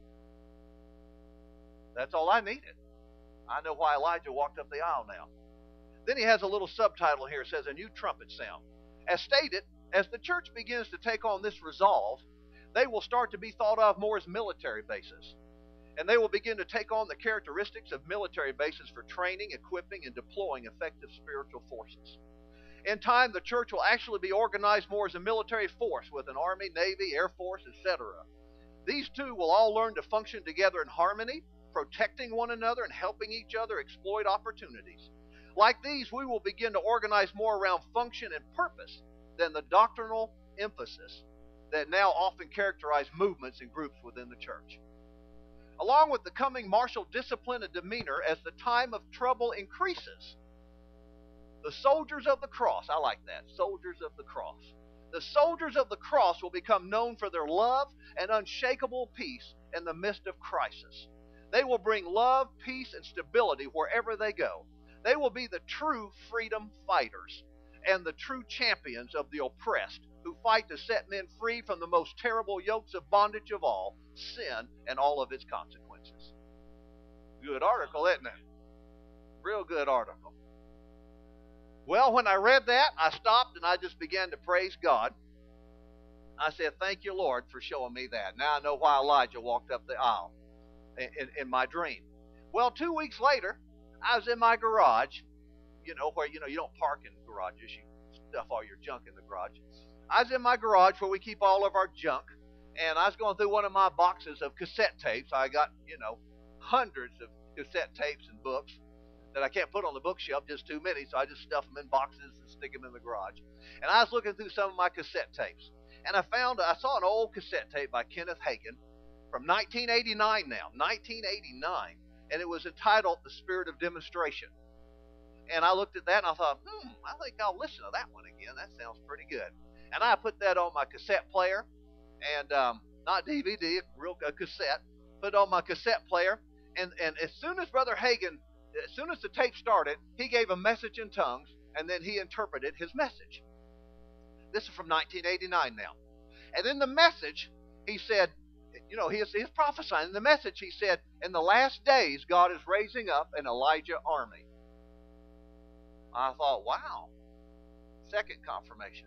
That's all I needed. I know why Elijah walked up the aisle now. Then he has a little subtitle here. It says, a new trumpet sound. As stated, as the church begins to take on this resolve, they will start to be thought of more as military bases. And they will begin to take on the characteristics of military bases for training, equipping, and deploying effective spiritual forces. In time, the church will actually be organized more as a military force with an army, navy, air force, etc. These two will all learn to function together in harmony, protecting one another and helping each other exploit opportunities. Like these, we will begin to organize more around function and purpose than the doctrinal emphasis that now often characterize movements and groups within the church. Along with the coming martial discipline and demeanor as the time of trouble increases, the soldiers of the cross, I like that, soldiers of the cross. The soldiers of the cross will become known for their love and unshakable peace in the midst of crisis. They will bring love, peace, and stability wherever they go. They will be the true freedom fighters and the true champions of the oppressed, who fight to set men free from the most terrible yokes of bondage of all, sin and all of its consequences. Good article, isn't it? Real good article. Well, when I read that, I stopped and I just began to praise God. I said, thank you, Lord, for showing me that. Now I know why Elijah walked up the aisle in my dream. Well, 2 weeks later, I was in my garage, where you don't park in garages, you stuff all your junk in the garage. I was in my garage where we keep all of our junk, and I was going through one of my boxes of cassette tapes. I got, hundreds of cassette tapes and books that I can't put on the bookshelf, just too many, so I just stuff them in boxes and stick them in the garage. And I was looking through some of my cassette tapes, and I saw an old cassette tape by Kenneth Hagin from 1989 now, 1989, and it was entitled The Spirit of Demonstration. And I looked at that and I thought, I think I'll listen to that one again. That sounds pretty good. And I put that on my cassette player, and not DVD, a cassette. Put it on my cassette player, and as soon as Brother Hagin, as soon as the tape started, he gave a message in tongues, and then he interpreted his message. This is from 1989 now. And in the message, he said, he's prophesying. In the message, he said, in the last days, God is raising up an Elijah army. I thought, wow. Second confirmation.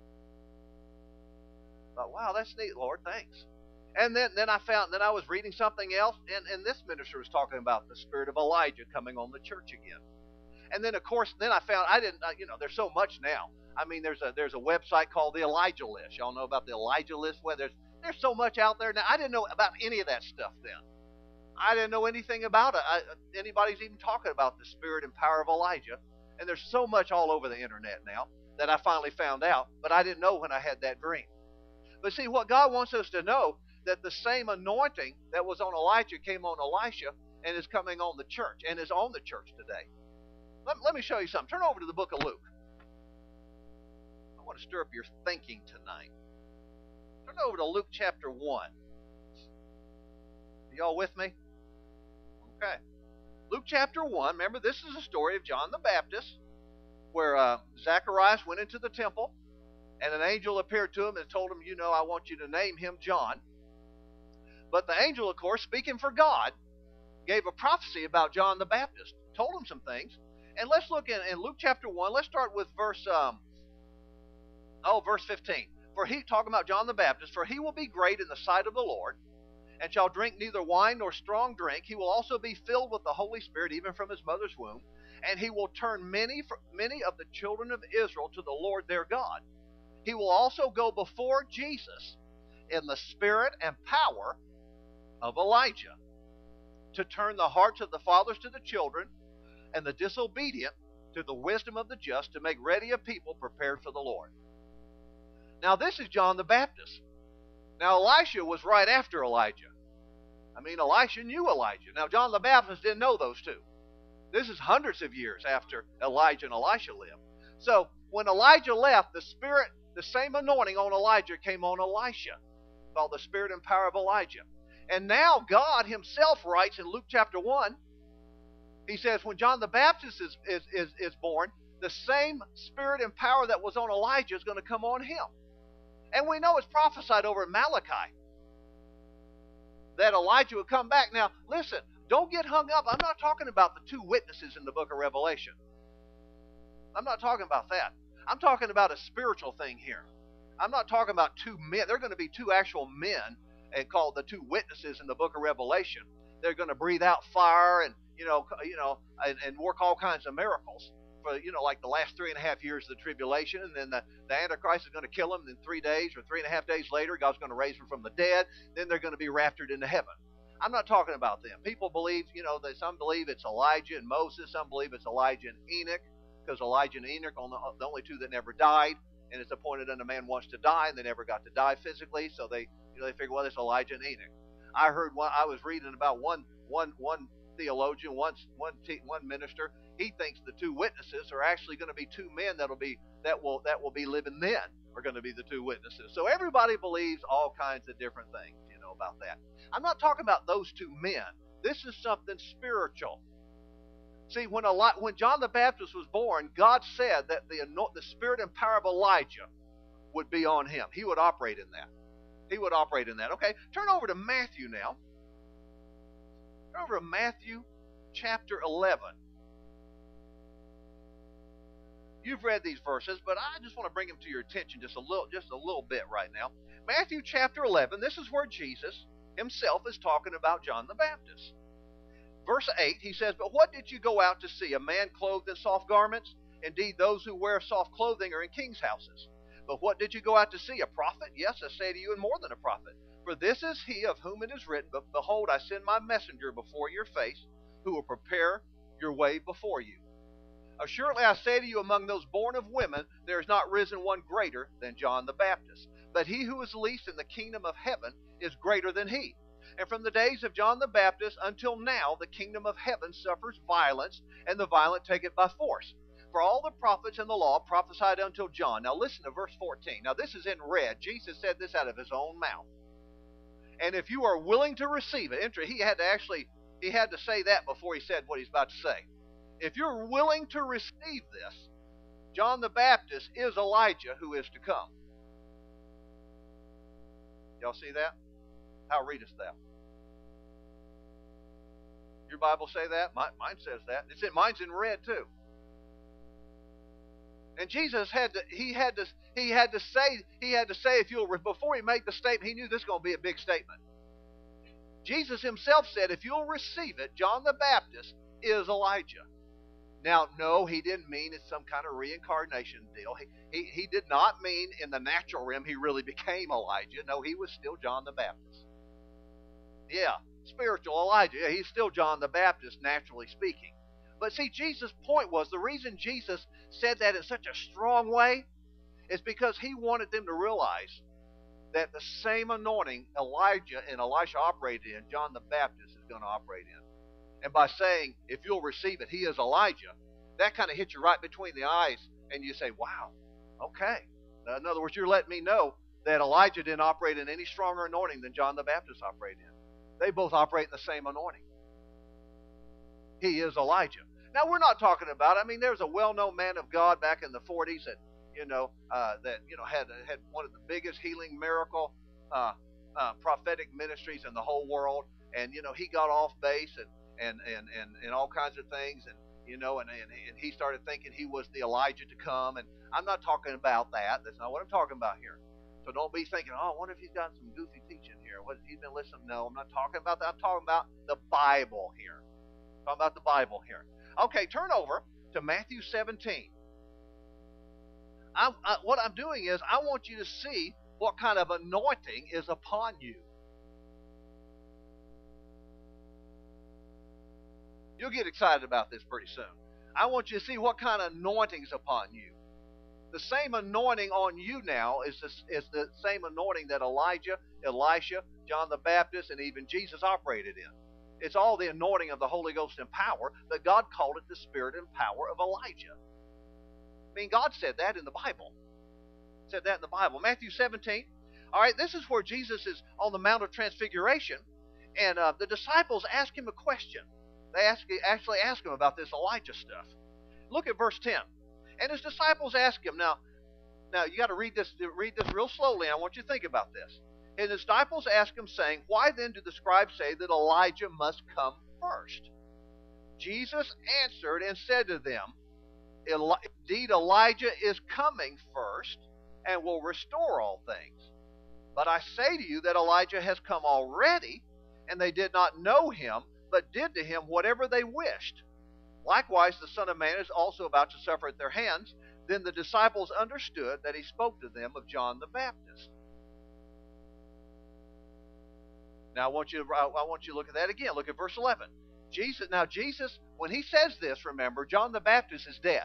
I thought, wow, that's neat, Lord, thanks. And then I was reading something else, and this minister was talking about the spirit of Elijah coming on the church again. And then, of course, I found, there's so much now. I mean, there's a website called the Elijah List. Y'all know about the Elijah List? Well, there's so much out there now. I didn't know about any of that stuff then. I didn't know anything about it. Anybody's even talking about the spirit and power of Elijah. And there's so much all over the internet now that I finally found out, but I didn't know when I had that dream. But see, what God wants us to know, that the same anointing that was on Elijah came on Elisha and is coming on the church and is on the church today. Let me show you something. Turn over to the book of Luke. I want to stir up your thinking tonight. Turn over to Luke chapter 1. Are y'all with me? Okay. Luke chapter 1. Remember, this is the story of John the Baptist, where Zacharias went into the temple, and an angel appeared to him and told him, I want you to name him John. But the angel, of course, speaking for God, gave a prophecy about John the Baptist, told him some things. And let's look in Luke chapter 1. Let's start with verse 15. For he, talking about John the Baptist, for he will be great in the sight of the Lord, and shall drink neither wine nor strong drink. He will also be filled with the Holy Spirit, even from his mother's womb. And he will turn many of the children of Israel to the Lord their God. He will also go before Jesus in the spirit and power of Elijah, to turn the hearts of the fathers to the children, and the disobedient to the wisdom of the just, to make ready a people prepared for the Lord. Now this is John the Baptist. Now Elisha was right after Elijah. I mean, Elisha knew Elijah. Now John the Baptist didn't know those two. This is hundreds of years after Elijah and Elisha lived. So when Elijah left, the same anointing on Elijah came on Elisha, called the spirit and power of Elijah. And now God himself writes in Luke chapter 1, he says, when John the Baptist is born, the same spirit and power that was on Elijah is going to come on him. And we know it's prophesied over in Malachi that Elijah would come back. Now, listen, don't get hung up. I'm not talking about the two witnesses in the book of Revelation. I'm not talking about that. I'm talking about a spiritual thing here. I'm not talking about two men. There are going to be two actual men, and called the two witnesses in the book of Revelation. They're going to breathe out fire and and work all kinds of miracles for like the last 3.5 years of the tribulation, and then the Antichrist is going to kill them in 3 days or 3.5 days later. God's going to raise them from the dead. Then they're going to be raptured into heaven. I'm not talking about them. People believe, that some believe it's Elijah and Moses. Some believe it's Elijah and Enoch, because Elijah and Enoch are the only two that never died. And it's appointed unto man once to die, and they never got to die physically. So they figure, well, it's Elijah and Enoch. I was reading about one theologian, one minister. He thinks the two witnesses are actually going to be two men that will be living then are going to be the two witnesses. So everybody believes all kinds of different things, about that. I'm not talking about those two men. This is something spiritual. See, when John the Baptist was born, God said that the spirit and power of Elijah would be on him. He would operate in that. He would operate in that. Okay, turn over to Matthew now. Turn over to Matthew chapter 11. You've read these verses, but I just want to bring them to your attention just a little bit right now. Matthew chapter 11, this is where Jesus himself is talking about John the Baptist. Verse 8, he says, but what did you go out to see? A man clothed in soft garments? Indeed, those who wear soft clothing are in kings' houses. But what did you go out to see? A prophet? Yes, I say to you, and more than a prophet. For this is he of whom it is written, but behold, I send my messenger before your face, who will prepare your way before you. Assuredly, I say to you, among those born of women, there is not risen one greater than John the Baptist. But he who is least in the kingdom of heaven is greater than he. And from the days of John the Baptist until now, the kingdom of heaven suffers violence, and the violent take it by force. For all the prophets and the law prophesied until John. Now listen to verse 14. Now this is in red. Jesus said this out of his own mouth. And if you are willing to receive it, he had to say that before he said what he's about to say. If you're willing to receive this, John the Baptist is Elijah who is to come. Y'all see that? How readest thou? Your Bible say that? Mine says that. Mine's in red too. And Jesus had to say if you'll, before he made the statement, he knew this was going to be a big statement. Jesus himself said, if you'll receive it, John the Baptist is Elijah. Now, no, he didn't mean it's some kind of reincarnation deal. He did not mean in the natural realm he really became Elijah. No, he was still John the Baptist. Yeah, spiritual Elijah. Yeah, he's still John the Baptist, naturally speaking. But see, Jesus' point was, the reason Jesus said that in such a strong way is because he wanted them to realize that the same anointing Elijah and Elisha operated in, John the Baptist is going to operate in. And by saying, if you'll receive it, he is Elijah, that kind of hits you right between the eyes, and you say, wow, okay. In other words, you're letting me know that Elijah didn't operate in any stronger anointing than John the Baptist operated in. They both operate in the same anointing. He is Elijah. Now, we're not talking about, there's a well-known man of God back in the 40s that, had one of the biggest healing miracle prophetic ministries in the whole world. And, he got off base and all kinds of things. And he started thinking he was the Elijah to come. And I'm not talking about that. That's not what I'm talking about here. So don't be thinking, I wonder if he's got some goofy teaching here. What he's been listening? No, I'm not talking about that. I'm talking about the Bible here. I'm talking about the Bible here. Okay, turn over to Matthew 17. What I'm doing is I want you to see what kind of anointing is upon you. You'll get excited about this pretty soon. I want you to see what kind of anointing is upon you. The same anointing on you now is the same anointing that Elijah, Elisha, John the Baptist, and even Jesus operated in. It's all the anointing of the Holy Ghost and power, but God called it the spirit and power of Elijah. God said that in the Bible. Said that in the Bible. Matthew 17. All right, this is where Jesus is on the Mount of Transfiguration, and the disciples ask him a question. They actually ask him about this Elijah stuff. Look at verse 10. And his disciples ask him, now you got to read this real slowly. I want you to think about this. And his disciples ask him, saying, why then do the scribes say that Elijah must come first? Jesus answered and said to them, indeed, Elijah is coming first and will restore all things. But I say to you that Elijah has come already, and they did not know him, but did to him whatever they wished. Likewise, the Son of Man is also about to suffer at their hands. Then the disciples understood that he spoke to them of John the Baptist. Now I want you to look at that again. Look at verse 11. Jesus, when he says this, remember, John the Baptist is dead.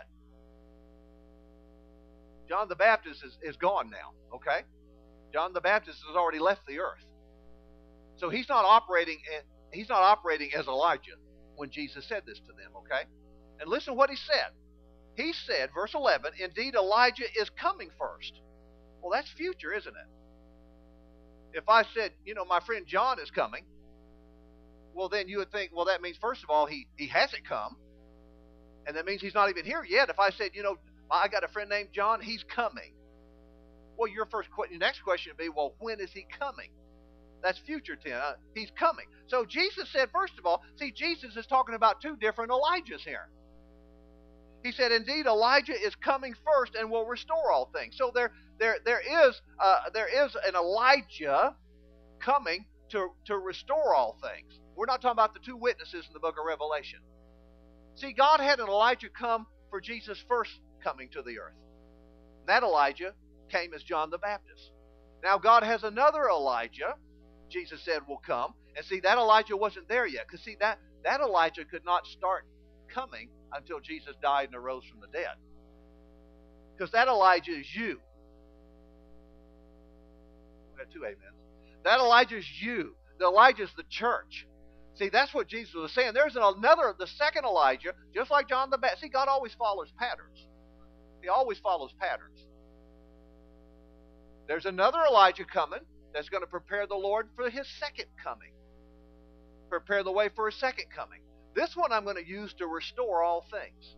John the Baptist is gone now, okay? John the Baptist has already left the earth. So he's not operating as Elijah when Jesus said this to them, okay? And listen to what he said. He said, verse 11, indeed Elijah is coming first. Well, that's future, isn't it? If I said, my friend John is coming, well, then you would think, well, that means, first of all, he hasn't come. And that means he's not even here yet. If I said, I got a friend named John, he's coming. Well, your next question would be, well, when is he coming? That's future tense. He's coming. So Jesus said, first of all, see, Jesus is talking about two different Elijahs here. He said, indeed, Elijah is coming first and will restore all things. So there is an Elijah coming to restore all things. We're not talking about the two witnesses in the book of Revelation. See, God had an Elijah come for Jesus' first coming to the earth. That Elijah came as John the Baptist. Now God has another Elijah, Jesus said, will come. And see, that Elijah wasn't there yet. Because see, that Elijah could not start coming until Jesus died and arose from the dead. Because that Elijah is you. We got two amens. That Elijah is you. The Elijah's the church. See, that's what Jesus was saying. There's the second Elijah, just like John the Baptist. See, God always follows patterns. He always follows patterns. There's another Elijah coming that's going to prepare the Lord for his second coming. Prepare the way for his second coming. This one I'm going to use to restore all things.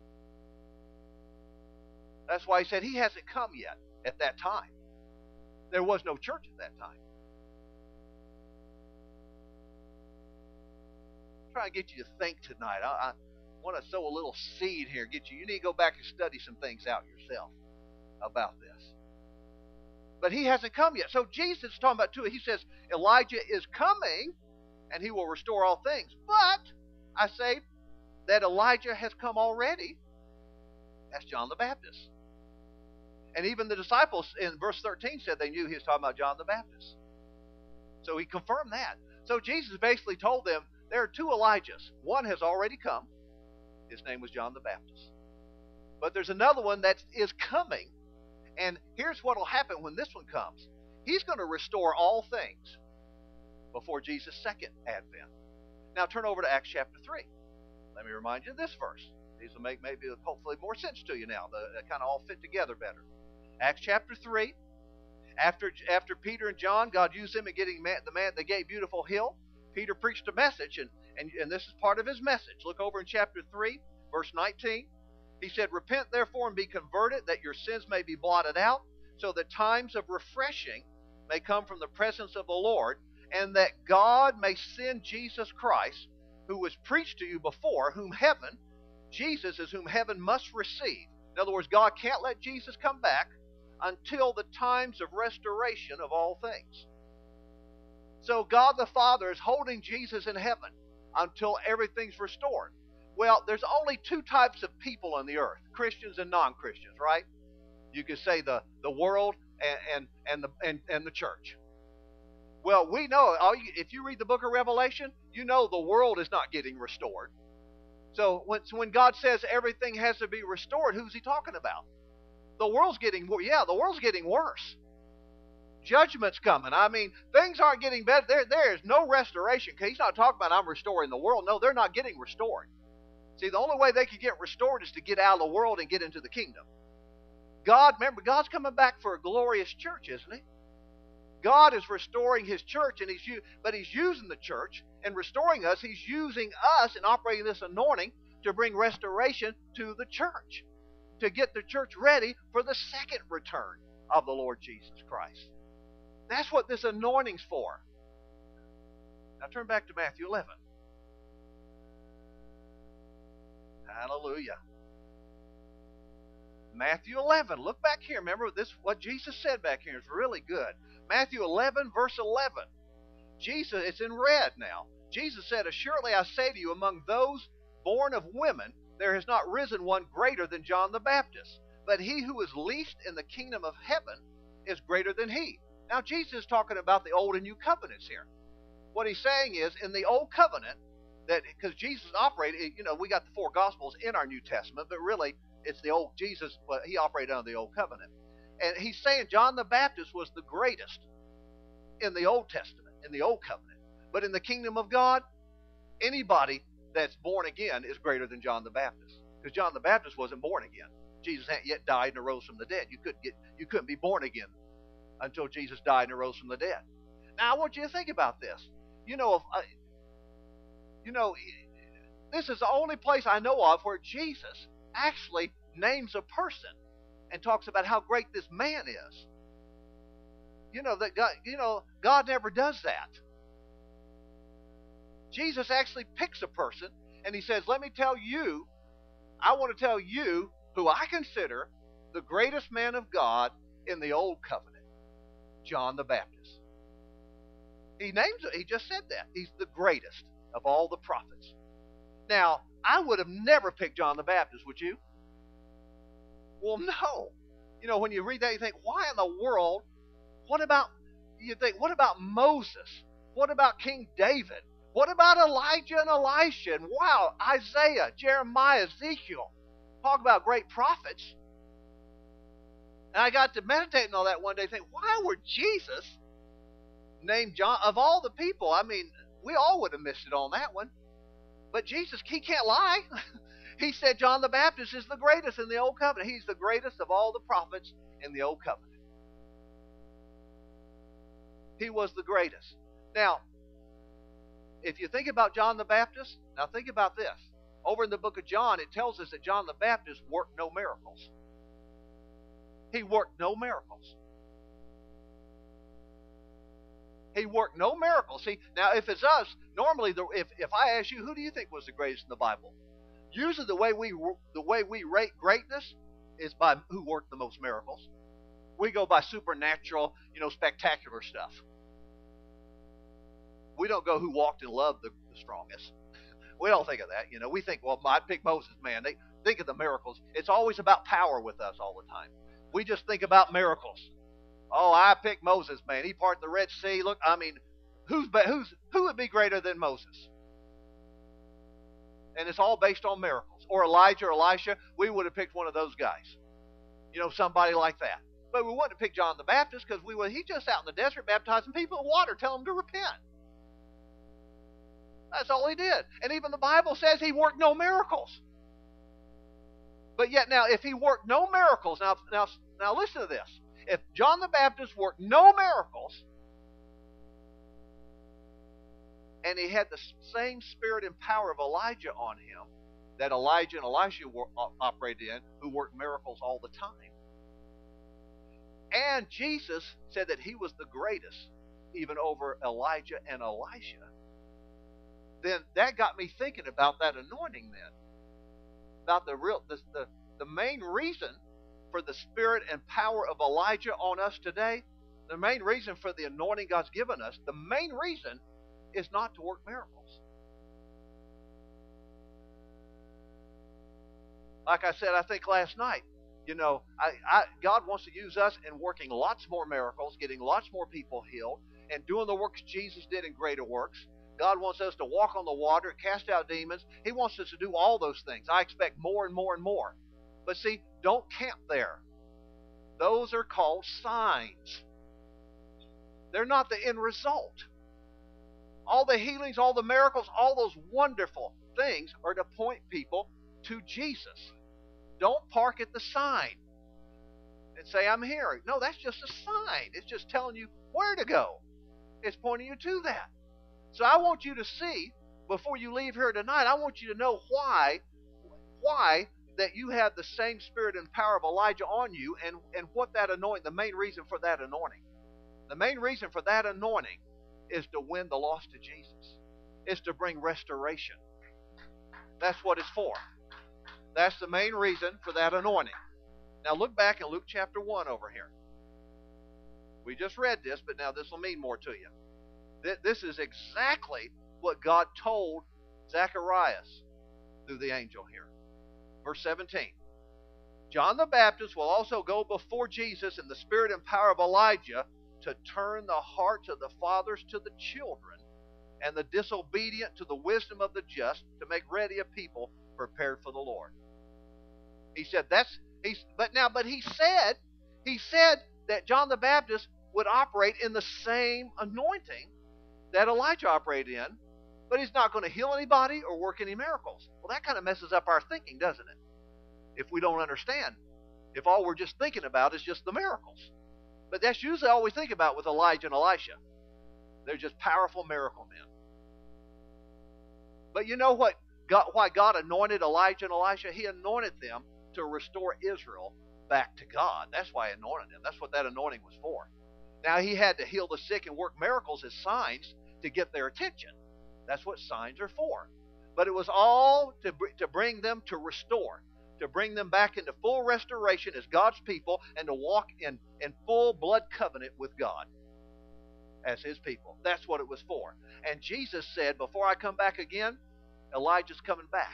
That's why he said he hasn't come yet at that time. There was no church at that time. I'm trying to get you to think tonight. I want to sow a little seed here. You need to go back and study some things out yourself about this. But he hasn't come yet. So Jesus is talking about two. He says Elijah is coming and he will restore all things. But I say that Elijah has come already. That's John the Baptist. And even the disciples in verse 13 said they knew he was talking about John the Baptist. So he confirmed that. So Jesus basically told them there are two Elijahs. One has already come. His name was John the Baptist. But there's another one that is coming. And here's what will happen when this one comes. He's going to restore all things before Jesus' second advent. Now turn over to Acts chapter 3. Let me remind you of this verse. These will make maybe hopefully more sense to you now. They kind of all fit together better. Acts chapter 3. After Peter and John, God used them in getting the man that gave Beautiful Hill. Peter preached a message, and this is part of his message. Look over in chapter 3, verse 19. He said, "Repent therefore and be converted, that your sins may be blotted out, so that times of refreshing may come from the presence of the Lord, and that God may send Jesus Christ, who was preached to you before, Jesus is whom heaven must receive." In other words, God can't let Jesus come back until the times of restoration of all things. So God the Father is holding Jesus in heaven until everything's restored. Well, there's only two types of people on the earth, Christians and non-Christians, right? You could say the world and the church. Well, we know, if you read the book of Revelation, you know the world is not getting restored. So when God says everything has to be restored, who's he talking about? The world's getting worse. Judgment's coming. I mean, things aren't getting better. There is no restoration. He's not talking about I'm restoring the world. No, they're not getting restored. See, the only way they could get restored is to get out of the world and get into the kingdom. Remember, God's coming back for a glorious church, isn't he? God is restoring his church, but he's using the church and restoring us. He's using us and operating this anointing to bring restoration to the church, to get the church ready for the second return of the Lord Jesus Christ. That's what this anointing's for. Now turn back to Matthew 11. Hallelujah. Matthew 11. Look back here. Remember what Jesus said back here is really good. Matthew 11, verse 11. Jesus, it's in red now. Jesus said, "Assuredly I say to you, among those born of women, there has not risen one greater than John the Baptist. But he who is least in the kingdom of heaven is greater than he." Now Jesus is talking about the old and new covenants here. What he's saying is, in the old covenant, because Jesus operated, we got the four Gospels in our New Testament, but really it's the old Jesus, but he operated under the old covenant. And he's saying John the Baptist was the greatest in the Old Testament, in the old covenant. But in the kingdom of God, anybody that's born again is greater than John the Baptist. Because John the Baptist wasn't born again. Jesus hadn't yet died and arose from the dead. You couldn't be born again until Jesus died and arose from the dead. Now I want you to think about this. This is the only place I know of where Jesus actually names a person and talks about how great this man is. God never does that. Jesus actually picks a person and he says, I want to tell you who I consider the greatest man of God in the old covenant, John the Baptist. He just said that. He's the greatest of all the prophets. Now, I would have never picked John the Baptist, would you? Well, no. When you read that, you think, why in the world? What about Moses? What about King David? What about Elijah and Elisha? And wow, Isaiah, Jeremiah, Ezekiel. Talk about great prophets. And I got to meditate on all that one day, think, why would Jesus named John. Of all the people, I mean, we all would have missed it on that one. But Jesus, he can't lie. He said John the Baptist is the greatest in the Old Covenant. He's the greatest of all the prophets in the Old Covenant. He was the greatest. Now, if you think about John the Baptist, now think about this. Over in the book of John, it tells us that John the Baptist worked no miracles. He worked no miracles. He worked no miracles. See, now if it's us, normally, if I ask you, who do you think was the greatest in the Bible? Usually the way we rate greatness is by who worked the most miracles. We go by supernatural, spectacular stuff. We don't go who walked in love the strongest. We don't think of that. We think, well, I'd pick Moses, man. They think of the miracles. It's always about power with us all the time. We just think about miracles. Oh, I picked Moses, man. He parted the Red Sea. Look, I mean, who would be greater than Moses? And it's all based on miracles. Or Elijah or Elisha, we would have picked one of those guys. Somebody like that. But we wouldn't have picked John the Baptist because he's just out in the desert baptizing people in water, telling them to repent. That's all he did. And even the Bible says he worked no miracles. But yet now, if he worked no miracles, now listen to this. If John the Baptist worked no miracles, and he had the same spirit and power of Elijah on him that Elijah and Elisha operated in, who worked miracles all the time. And Jesus said that he was the greatest, even over Elijah and Elisha. Then that got me thinking about that anointing then. About the main reason for the spirit and power of Elijah on us today, the main reason for the anointing God's given us, the main reason is not to work miracles. Like I said, I think last night, God wants to use us in working lots more miracles, getting lots more people healed, and doing the works Jesus did in greater works. God wants us to walk on the water, cast out demons. He wants us to do all those things. I expect more and more and more. But see, don't camp there. Those are called signs. They're not the end result. All the healings, all the miracles, all those wonderful things are to point people to Jesus. Don't park at the sign and say, I'm here. No, that's just a sign. It's just telling you where to go. It's pointing you to that. So I want you to see, before you leave here tonight, I want you to know why that you have the same spirit and power of Elijah on you, and what that anointing, the main reason for that anointing. The main reason for that anointing is to win the lost to Jesus. It's to bring restoration. That's what it's for. That's the main reason for that anointing. Now look back in Luke chapter 1 over here. We just read this, but now this will mean more to you. This is exactly what God told Zacharias through the angel here. Verse 17. John the Baptist will also go before Jesus in the spirit and power of Elijah to turn the hearts of the fathers to the children and the disobedient to the wisdom of the just, to make ready a people prepared for the Lord. He said but he said that John the Baptist would operate in the same anointing that Elijah operated in, but he's not going to heal anybody or work any miracles. Well, that kind of messes up our thinking, doesn't it? If we don't understand. If all we're just thinking about is just the miracles. But that's usually all we think about with Elijah and Elisha. They're just powerful miracle men. But you know why God anointed Elijah and Elisha? He anointed them to restore Israel back to God. That's why he anointed them. That's what that anointing was for. Now, he had to heal the sick and work miracles as signs to get their attention. That's what signs are for. But it was all to bring them to restore, to bring them back into full restoration as God's people, and to walk in full blood covenant with God as his people. That's what it was for. And Jesus said, before I come back again, Elijah's coming back.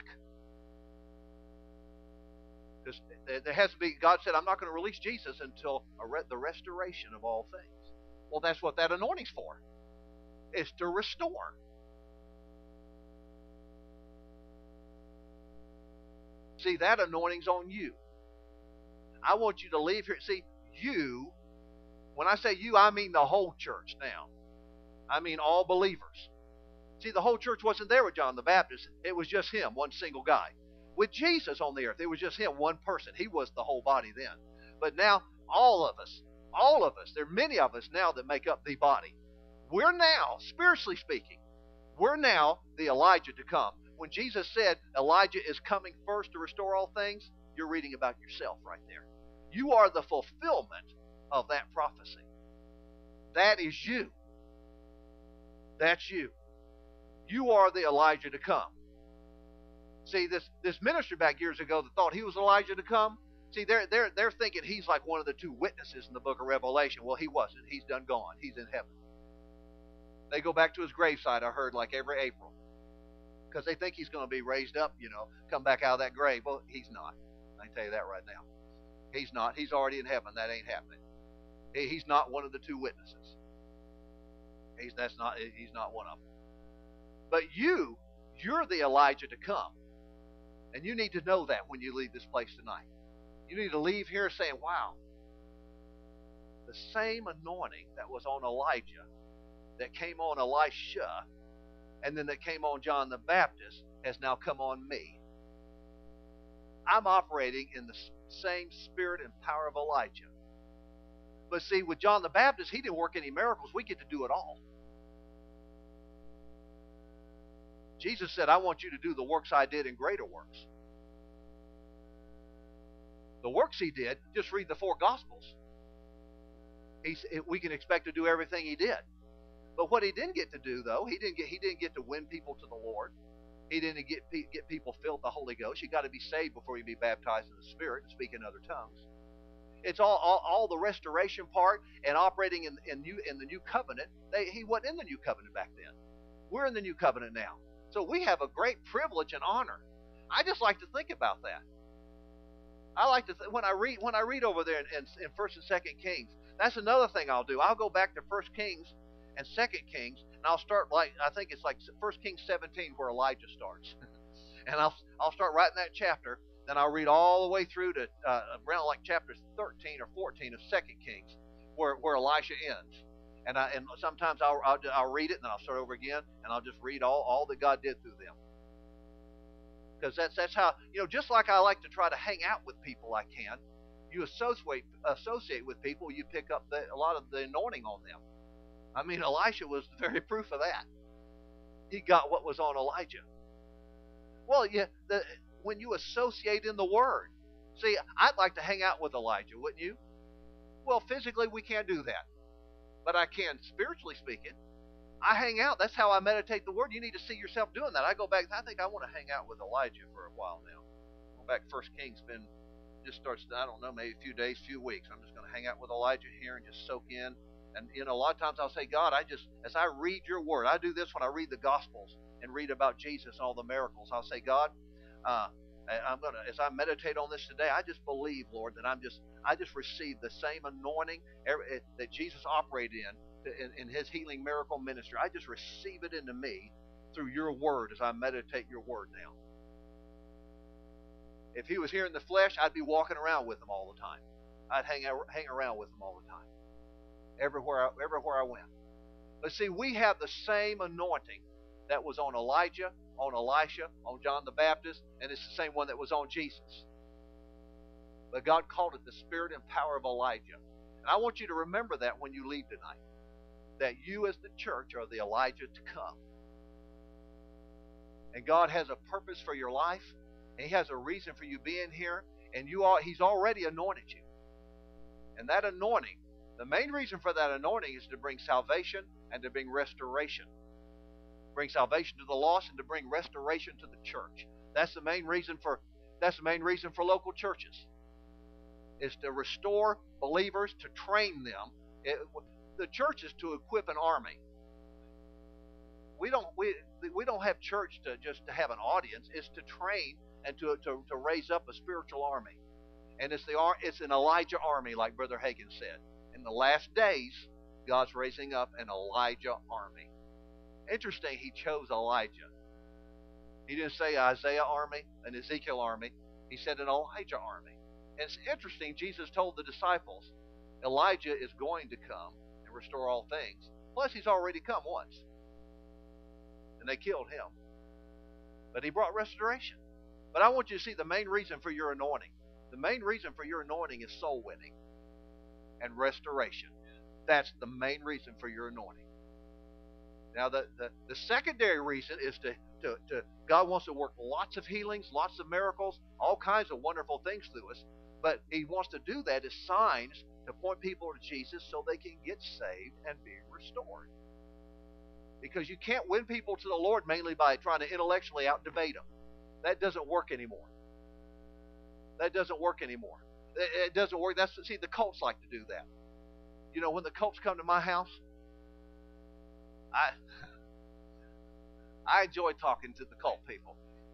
Because there has to be, God said, I'm not going to release Jesus until the restoration of all things. Well, that's what that anointing's for. It's to restore. See, that anointing's on you. I want you to leave here. See, you, when I say you, I mean the whole church now. I mean, all believers. See, the whole church wasn't there with John the Baptist. It was just him, one single guy. With Jesus on the earth, it was just him, one person. He was the whole body then. But now, all of us, there are many of us now that make up the body. We're now, spiritually speaking, we're now the Elijah to come. When Jesus said Elijah is coming first to restore all things, you're reading about yourself right there. You are the fulfillment of that prophecy. That is you. That's you. You are the Elijah to come. See, this ministry back years ago that thought he was Elijah to come, see, they're thinking he's like one of the two witnesses in the book of Revelation. Well, he wasn't. He's done gone. He's in heaven. They go back to his gravesite, I heard, like every April. Because they think he's going to be raised up, come back out of that grave. Well, he's not. I can tell you that right now. He's not. He's already in heaven. That ain't happening. He's not one of the two witnesses. He's not one of them. But you're the Elijah to come. And you need to know that when you leave this place tonight. You need to leave here saying, wow, the same anointing that was on Elijah, that came on Elisha, and then that came on John the Baptist, has now come on me. I'm operating in the same spirit and power of Elijah. But see, with John the Baptist, he didn't work any miracles. We get to do it all. Jesus said, I want you to do the works I did and greater works. The works he did, just read the four Gospels. We can expect to do everything he did. But what he didn't get to do, though, he didn't get to win people to the Lord. He didn't get people filled with the Holy Ghost. You got to be saved before you be baptized in the Spirit and speak in other tongues. It's all the restoration part and operating in the new covenant. He wasn't in the new covenant back then. We're in the new covenant now. So we have a great privilege and honor. I just like to think about that. I like to when I read over there in First and Second Kings. That's another thing I'll do. I'll go back to First Kings and Second Kings, and I'll start I think it's like First Kings 17 where Elijah starts, and I'll start right in that chapter. Then I'll read all the way through to around like chapter 13 or 14 of Second Kings, where Elisha ends. And sometimes I'll read it, and then I'll start over again, and I'll just read all that God did through them. Because that's how, just like I like to try to hang out with people I can, you associate with people, you pick up a lot of the anointing on them. I mean, Elisha was the very proof of that. He got what was on Elijah. Well, when you associate in the Word. See, I'd like to hang out with Elijah, wouldn't you? Well, physically we can't do that. But I can spiritually speaking. I hang out. That's how I meditate the Word. You need to see yourself doing that. I go back. I think I want to hang out with Elijah for a while now. Go back. First Kings just starts. I don't know, maybe a few days, few weeks. I'm just going to hang out with Elijah here and just soak in. And a lot of times I'll say, God, as I read Your Word, I do this when I read the Gospels and read about Jesus and all the miracles. I'll say, God, as I meditate on this today, I just believe, Lord, that I just received the same anointing that Jesus operated in His healing miracle ministry. I just receive it into me through Your Word as I meditate Your Word now. If He was here in the flesh, I'd be walking around with Him all the time. I'd hang around with Him all the time, everywhere I went. But see, we have the same anointing that was on Elijah, on Elisha, on John the Baptist, and it's the same one that was on Jesus. But God called it the spirit and power of Elijah. And I want you to remember that when you leave tonight, that you as the church are the Elijah to come. And God has a purpose for your life, and He has a reason for you being here, and He's already anointed you. And that anointing, the main reason for that anointing is to bring salvation and to bring restoration. Bring salvation to the lost and to bring restoration to the church. That's the main reason for local churches. Is to restore believers, to train them. The church is to equip an army. We don't have church to have an audience. It's to train and to raise up a spiritual army. And it's an Elijah army, like Brother Hagin said. In the last days, God's raising up an Elijah army. Interesting, He chose Elijah. He didn't say Isaiah army, an Ezekiel army. He said an Elijah army. And it's interesting, Jesus told the disciples, Elijah is going to come and restore all things. Plus, he's already come once, and they killed him. But he brought restoration. But I want you to see the main reason for your anointing. The main reason for your anointing is soul winning and restoration. That's the main reason for your anointing. Now, the secondary reason is to God wants to work lots of healings, lots of miracles, all kinds of wonderful things through us. But he wants to do that as signs to point people to Jesus so they can get saved and be restored. Because you can't win people to the Lord mainly by trying to intellectually out-debate them. That doesn't work anymore. That doesn't work anymore. It doesn't work. See, the cults like to do that. You know, when the cults come to my house, I enjoy talking to the cult people.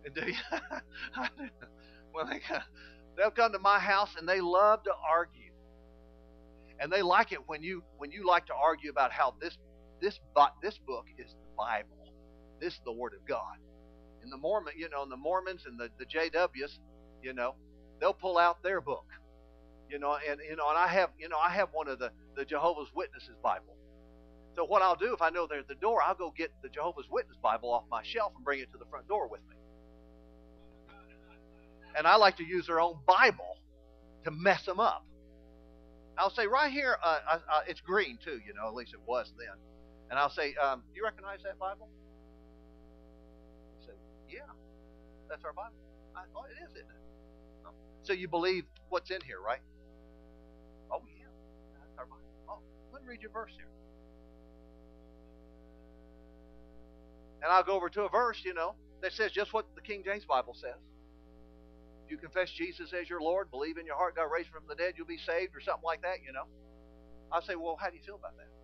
When they'll come to my house and they love to argue, and they like it when you like to argue about how this book is the Bible. This is the Word of God. And the Mormons and the JWs, they'll pull out their book. And I have one of the Jehovah's Witnesses Bible. So what I'll do if I know they're at the door, I'll go get the Jehovah's Witness Bible off my shelf and bring it to the front door with me. And I like to use their own Bible to mess them up. I'll say right here, it's green too, at least it was then. And I'll say, do you recognize that Bible? They say, yeah, that's our Bible. Oh, it is, isn't it? Oh. So you believe what's in here, right? Oh, yeah, that's our Bible. Oh, let me read your verse here. And I'll go over to a verse, that says just what the King James Bible says. If you confess Jesus as your Lord, believe in your heart God raised him from the dead, you'll be saved, or something like that, I'll say, well, how do you feel about that?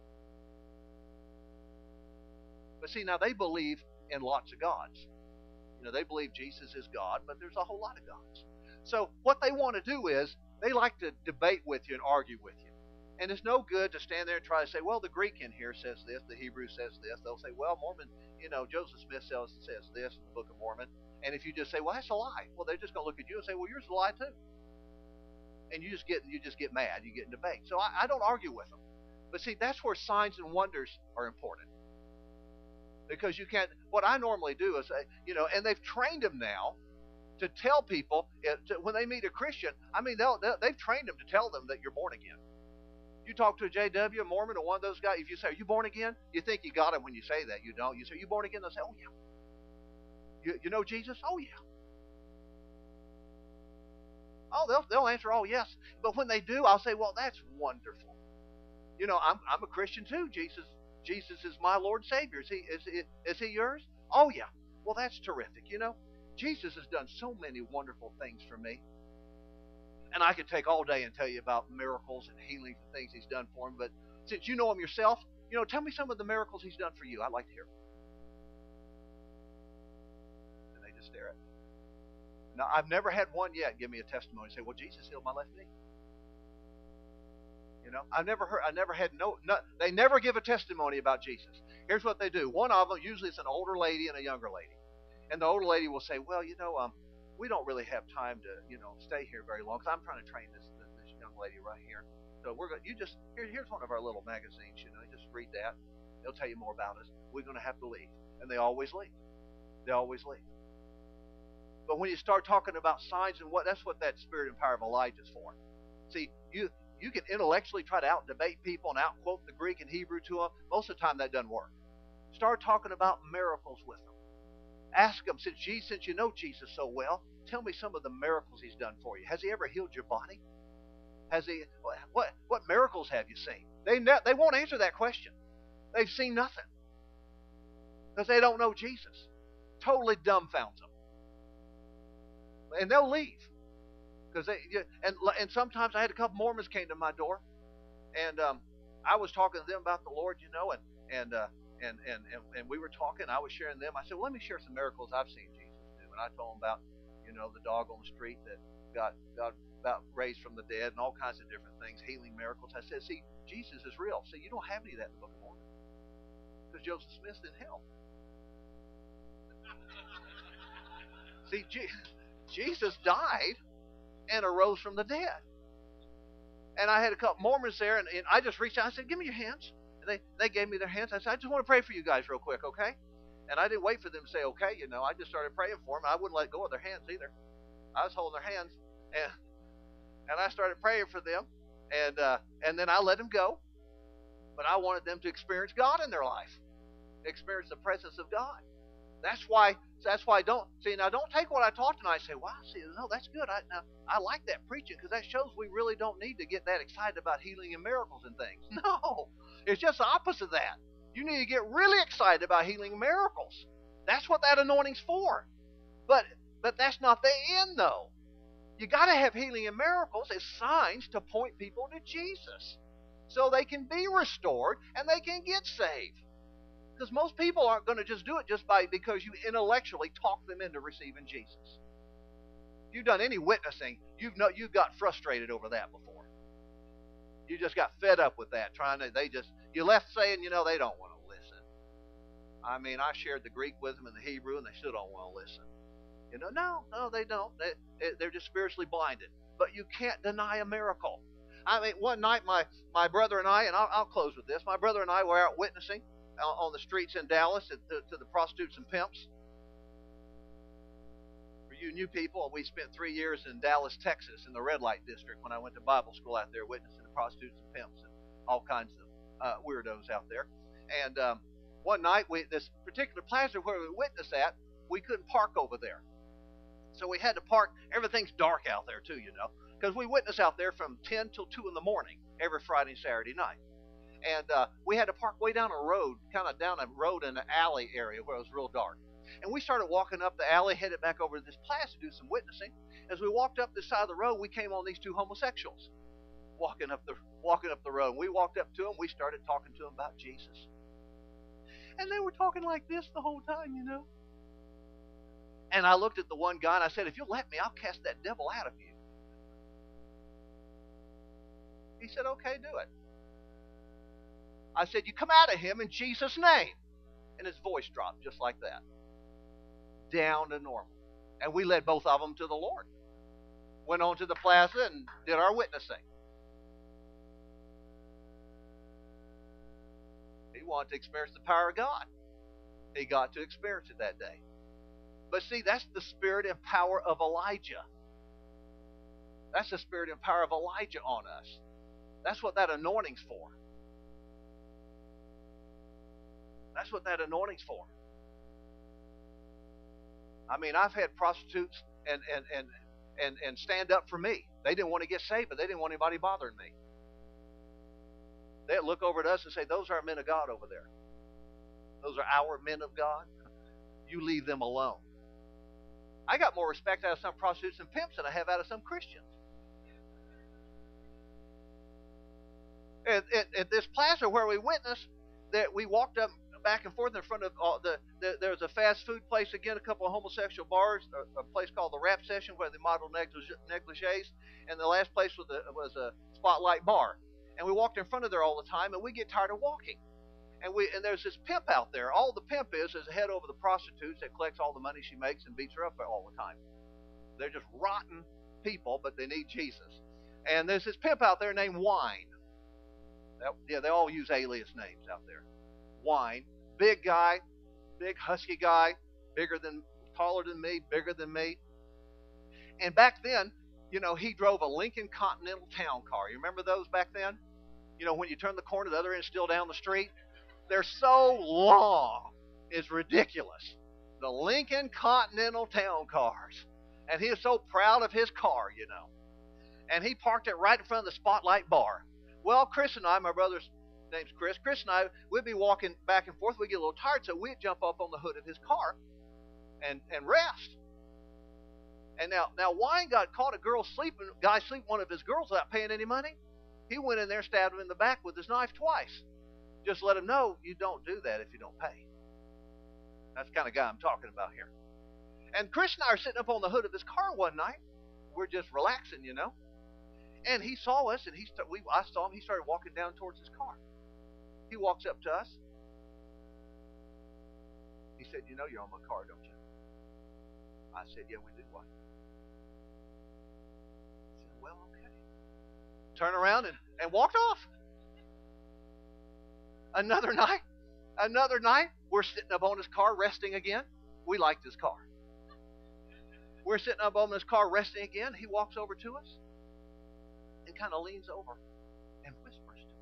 But see, now they believe in lots of gods. They believe Jesus is God, but there's a whole lot of gods. So what they want to do is they like to debate with you and argue with you. And it's no good to stand there and try to say, well, the Greek in here says this, the Hebrew says this. They'll say, well, Mormon, Joseph Smith says this in the Book of Mormon. And if you just say, well, that's a lie, well, they're just going to look at you and say, well, yours is a lie too. And you just get mad, you get in debate. So I don't argue with them. But see, that's where signs and wonders are important. Because you can't, what I normally do is, and they've trained them now to tell people, when they meet a Christian, they've trained them to tell them that you're born again. You talk to a JW, a Mormon, or one of those guys, if you say, are you born again? You think you got him when you say that. You don't. You say, are you born again? They'll say, oh, yeah. You know Jesus? Oh, yeah. Oh, they'll answer, oh, yes. But when they do, I'll say, well, that's wonderful. I'm a Christian too. Jesus is my Lord and Savior. Is he yours? Oh, yeah. Well, that's terrific. Jesus has done so many wonderful things for me. And I could take all day and tell you about miracles and healings and things he's done for me. But since you know him yourself, tell me some of the miracles he's done for you. I'd like to hear them. And they just stare at me. Now, I've never had one yet give me a testimony and say, well, Jesus healed my left knee. I've never had they never give a testimony about Jesus. Here's what they do. One of them, usually it's an older lady and a younger lady. And the older lady will say, well, we don't really have time to, stay here very long because I'm trying to train this young lady right here. So we're going. Here's one of our little magazines. You just read that. They'll tell you more about us. We're going to have to leave, and they always leave. They always leave. But when you start talking about signs and that's what that spirit and power of Elijah is for. See, you can intellectually try to out-debate people and out-quote the Greek and Hebrew to them. Most of the time that doesn't work. Start talking about miracles with them. Ask them, since you know Jesus so well, tell me some of the miracles he's done for you. Has he ever healed your body? What miracles have you seen? They won't answer that question. They've seen nothing. Because they don't know Jesus. Totally dumbfounds them. And they'll leave. And sometimes I had a couple Mormons came to my door, and I was talking to them about the Lord, and we were talking. I was sharing them. I said, well, let me share some miracles I've seen Jesus do. And I told them about, the dog on the street that got about raised from the dead and all kinds of different things, healing miracles. I said, see, Jesus is real. See, you don't have any of that in the Book of Mormon because Joseph Smith's in hell. See, Jesus died and arose from the dead. And I had a couple Mormons there, and I just reached out and said, give me your hands. And they gave me their hands. I said, I just want to pray for you guys real quick, okay? And I didn't wait for them to say okay. I just started praying for them. I wouldn't let go of their hands either. I was holding their hands, and I started praying for them, and then I let them go. But I wanted them to experience God in their life, experience the presence of God. That's why. Don't see now. Don't take what I taught tonight and say, "Wow, see, no, that's good." I like that preaching because that shows we really don't need to get that excited about healing and miracles and things. No, it's just the opposite of that. You need to get really excited about healing and miracles. That's what that anointing's for. But that's not the end, though. You got to have healing and miracles as signs to point people to Jesus, so they can be restored and they can get saved. Because most people aren't going to just do it because you intellectually talk them into receiving Jesus. If you've done any witnessing, you've got frustrated over that before. You just got fed up with that. You left saying, they don't want to listen. I mean, I shared the Greek with them and the Hebrew, and they still don't want to listen. No, they don't. They're just spiritually blinded. But you can't deny a miracle. I mean, one night my brother and I'll close with this. My brother and I were out witnessing on the streets in Dallas to the prostitutes and pimps. For you new people, we spent 3 years in Dallas, Texas, in the red light district when I went to Bible school out there, witnessing to prostitutes and pimps and all kinds of weirdos out there. And one night, this particular plaza where we witnessed at, we couldn't park over there. So we had to park. Everything's dark out there, too, because we witness out there from 10 till 2 in the morning every Friday and Saturday night. And we had to park way down a road, kind of down a road in an alley area where it was real dark. And we started walking up the alley, headed back over to this plaza to do some witnessing. As we walked up this side of the road, we came on these two homosexuals walking up the road. And we walked up to them. We started talking to them about Jesus. And they were talking like this the whole time, And I looked at the one guy and I said, if you'll let me, I'll cast that devil out of you. He said, okay, do it. I said, you come out of him in Jesus' name. And his voice dropped just like that. Down to normal. And we led both of them to the Lord. Went on to the plaza and did our witnessing. He wanted to experience the power of God. He got to experience it that day. But see, that's the spirit and power of Elijah. That's the spirit and power of Elijah on us. That's what that anointing's for. That's what that anointing's for. I mean, I've had prostitutes and stand up for me. They didn't want to get saved, but they didn't want anybody bothering me. They'd look over at us and say, those are men of God over there. Those are our men of God. You leave them alone. I got more respect out of some prostitutes and pimps than I have out of some Christians. At this plaza where we witnessed, that we walked up back and forth in front of there was a fast food place, again, a couple of homosexual bars, a place called the Rap Session where they modeled negligees, and the last place was a Spotlight Bar. And we walked in front of there all the time, and we get tired of walking. And there's this pimp out there. All the pimp is a head over the prostitutes that collects all the money she makes and beats her up all the time. They're just rotten people, but they need Jesus. And there's this pimp out there named Wine. They all use alias names out there. Wine, big guy, big husky guy, taller than me, bigger than me. And back then, he drove a Lincoln Continental Town Car. You remember those back then? When you turn the corner, the other end's still down the street. They're so long, it's ridiculous. The Lincoln Continental Town Cars. And he is so proud of his car, And he parked it right in front of the Spotlight Bar. Well, Chris and I, my brother's name's Chris and I, we'd be walking back and forth. We'd get a little tired, so we'd jump up on the hood of his car and rest. And now Wine got caught guy sleeping one of his girls without paying any money. He went in there and stabbed him in the back with his knife twice. Just let him know you don't do that if you don't pay. That's the kind of guy I'm talking about here. And Chris and I are sitting up on the hood of his car one night. We're just relaxing, And he saw us, and I saw him. He started walking down towards his car. He walks up to us. He said, you're on my car, don't you? I said, yeah, we do. What? He said, well, okay. Turned around and walked off. Another night, we're sitting up on his car resting again. We liked his car. We're sitting up on his car resting again. He walks over to us and kind of leans over and whispers to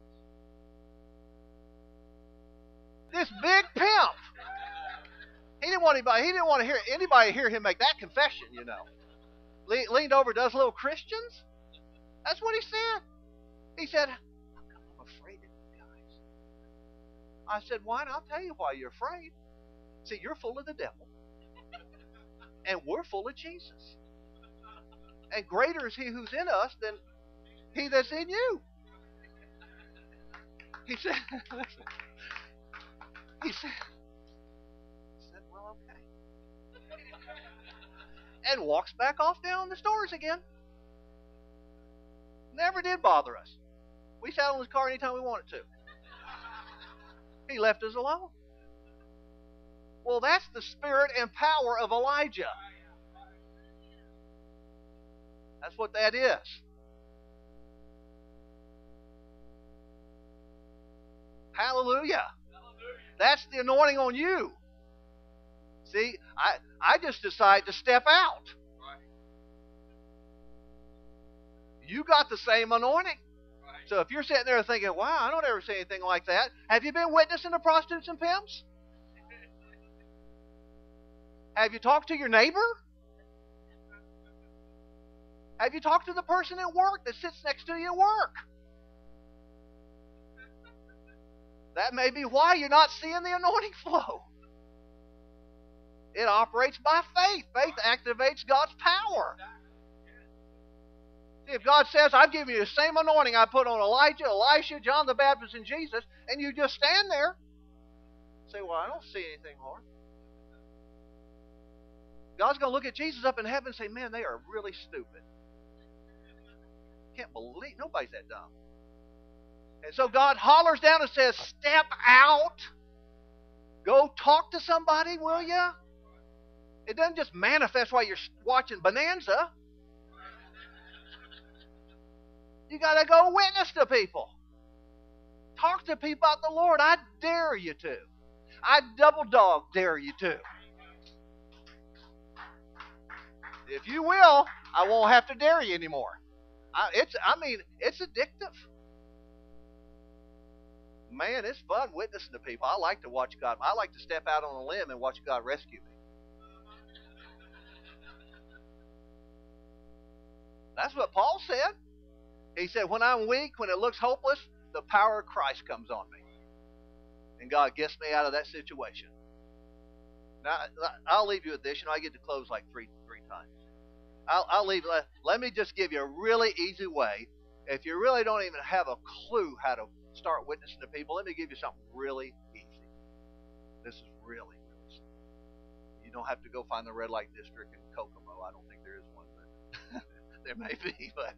us. This big pimp. He didn't want to hear anybody hear him make that confession, you know. Leaned over to us little Christians. That's what he said. He said, I'm afraid of you guys. I said, why? And I'll tell you why you're afraid. See, you're full of the devil. And we're full of Jesus. And greater is he who's in us than he that's in you. He said, well, okay. And walks back off down the stores again. Never did bother us. We sat on his car anytime we wanted to. He left us alone. Well, that's the spirit and power of Elijah. That's what that is. Hallelujah. That's the anointing on you. See, I just decide to step out. You got the same anointing. So if you're sitting there thinking, wow, I don't ever say anything like that. Have you been witnessing to prostitutes and pimps? Have you talked to your neighbor? Have you talked to the person at work that sits next to you at work? That may be why you're not seeing the anointing flow. It operates by faith. Faith activates God's power. See, if God says, I've given you the same anointing I put on Elijah, Elisha, John the Baptist, and Jesus, and you just stand there, say, well, I don't see anything, Lord. God's going to look at Jesus up in heaven and say, man, they are really stupid. Can't believe nobody's that dumb. And so God hollers down and says, step out. Go talk to somebody, will you? It doesn't just manifest while you're watching Bonanza. You got to go witness to people. Talk to people about the Lord. I dare you to. I double dog dare you to. If you will, I won't have to dare you anymore. It's addictive. Man, it's fun witnessing to people. I like to watch God. I like to step out on a limb and watch God rescue me. That's what Paul said. He said, when I'm weak, when it looks hopeless, the power of Christ comes on me. And God gets me out of that situation. Now, I'll leave you with this. I get to close like three times. I'll leave. Let me just give you a really easy way. If you really don't even have a clue how to start witnessing to people, let me give you something really easy. This is really, really simple. You don't have to go find the red light district in Kokomo. I don't think there is one, but there may be. But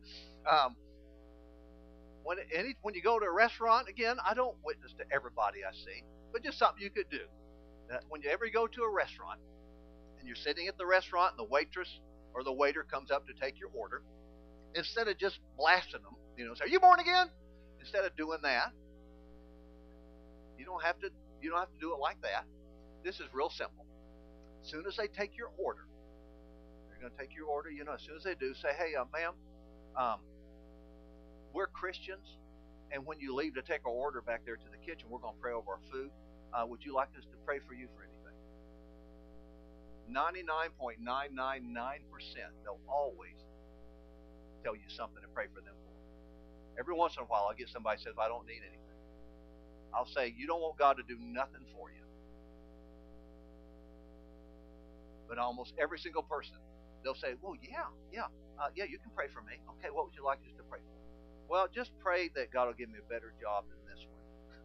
when you go to a restaurant, again, I don't witness to everybody I see, but just something you could do. When you ever go to a restaurant and you're sitting at the restaurant and the waitress or the waiter comes up to take your order, instead of just blasting them, say, "Are you born again?" Instead of doing that, you don't have to do it like that. This is real simple. As soon as they take your order, they're going to take your order. As soon as they do, say, "Hey, ma'am, we're Christians, and when you leave to take our order back there to the kitchen, we're going to pray over our food. Would you like us to pray for you for anything?" 99.999%, they'll always tell you something to pray for them for. Every once in a while, I'll get somebody who says, "I don't need anything." I'll say, "You don't want God to do nothing for you." But almost every single person, they'll say, "Well, yeah, you can pray for me." "Okay, what would you like us to pray for?" "Well, just pray that God will give me a better job than this one."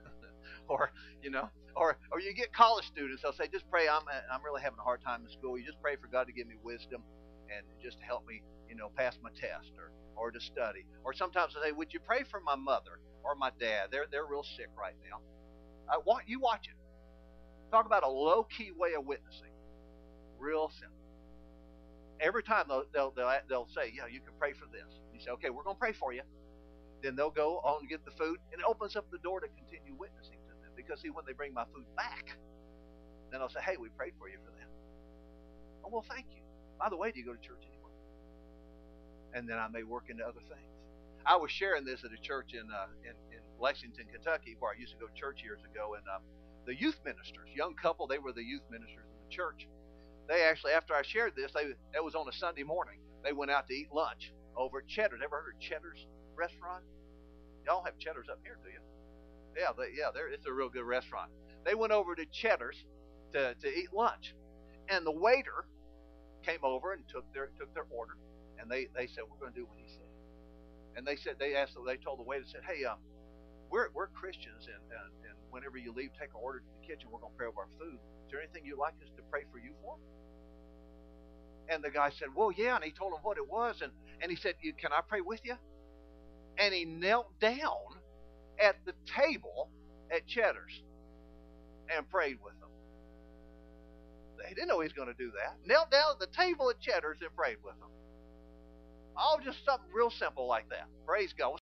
or you get college students, they'll say, "Just pray, I'm really having a hard time in school. You just pray for God to give me wisdom and just to help me, pass my test or to study." Or sometimes they say, "Would you pray for my mother or my dad? They're real sick right now." You watch it. Talk about a low-key way of witnessing. Real simple. Every time they'll say, "Yeah, you can pray for this." You say, "Okay, we're going to pray for you." Then they'll go on and get the food, and it opens up the door to continue witnessing to them. because see, when they bring my food back, then I'll say, hey, we prayed for you for that. Oh, well, thank you. By the way, do you go to church anymore? And then I may work into other things. I was sharing this at a church in Lexington, Kentucky, where I used to go to church years ago, and the youth ministers, young couple, they were the youth ministers in the church. They actually, after I shared this, that was on a Sunday morning. They went out to eat lunch over at Cheddar's. Ever heard of Cheddar's restaurant? Y'all have Cheddar's up here, do you? Yeah, it's a real good restaurant. They went over to Cheddar's to eat lunch, and the waiter came over and took their order, and they said, we're going to do what he said. And they told the waiter, said, hey, we're Christians, and whenever you leave, take an order to the kitchen. We're going to pray over our food. Is there anything you'd like us to pray for you for? And the guy said, well, yeah. And he told him what it was, and he said, can I pray with you? And he knelt down at the table at Cheddar's and prayed with them. They didn't know he was going to do that. Knelt down at the table at Cheddar's and prayed with them. All just something real simple like that. Praise God.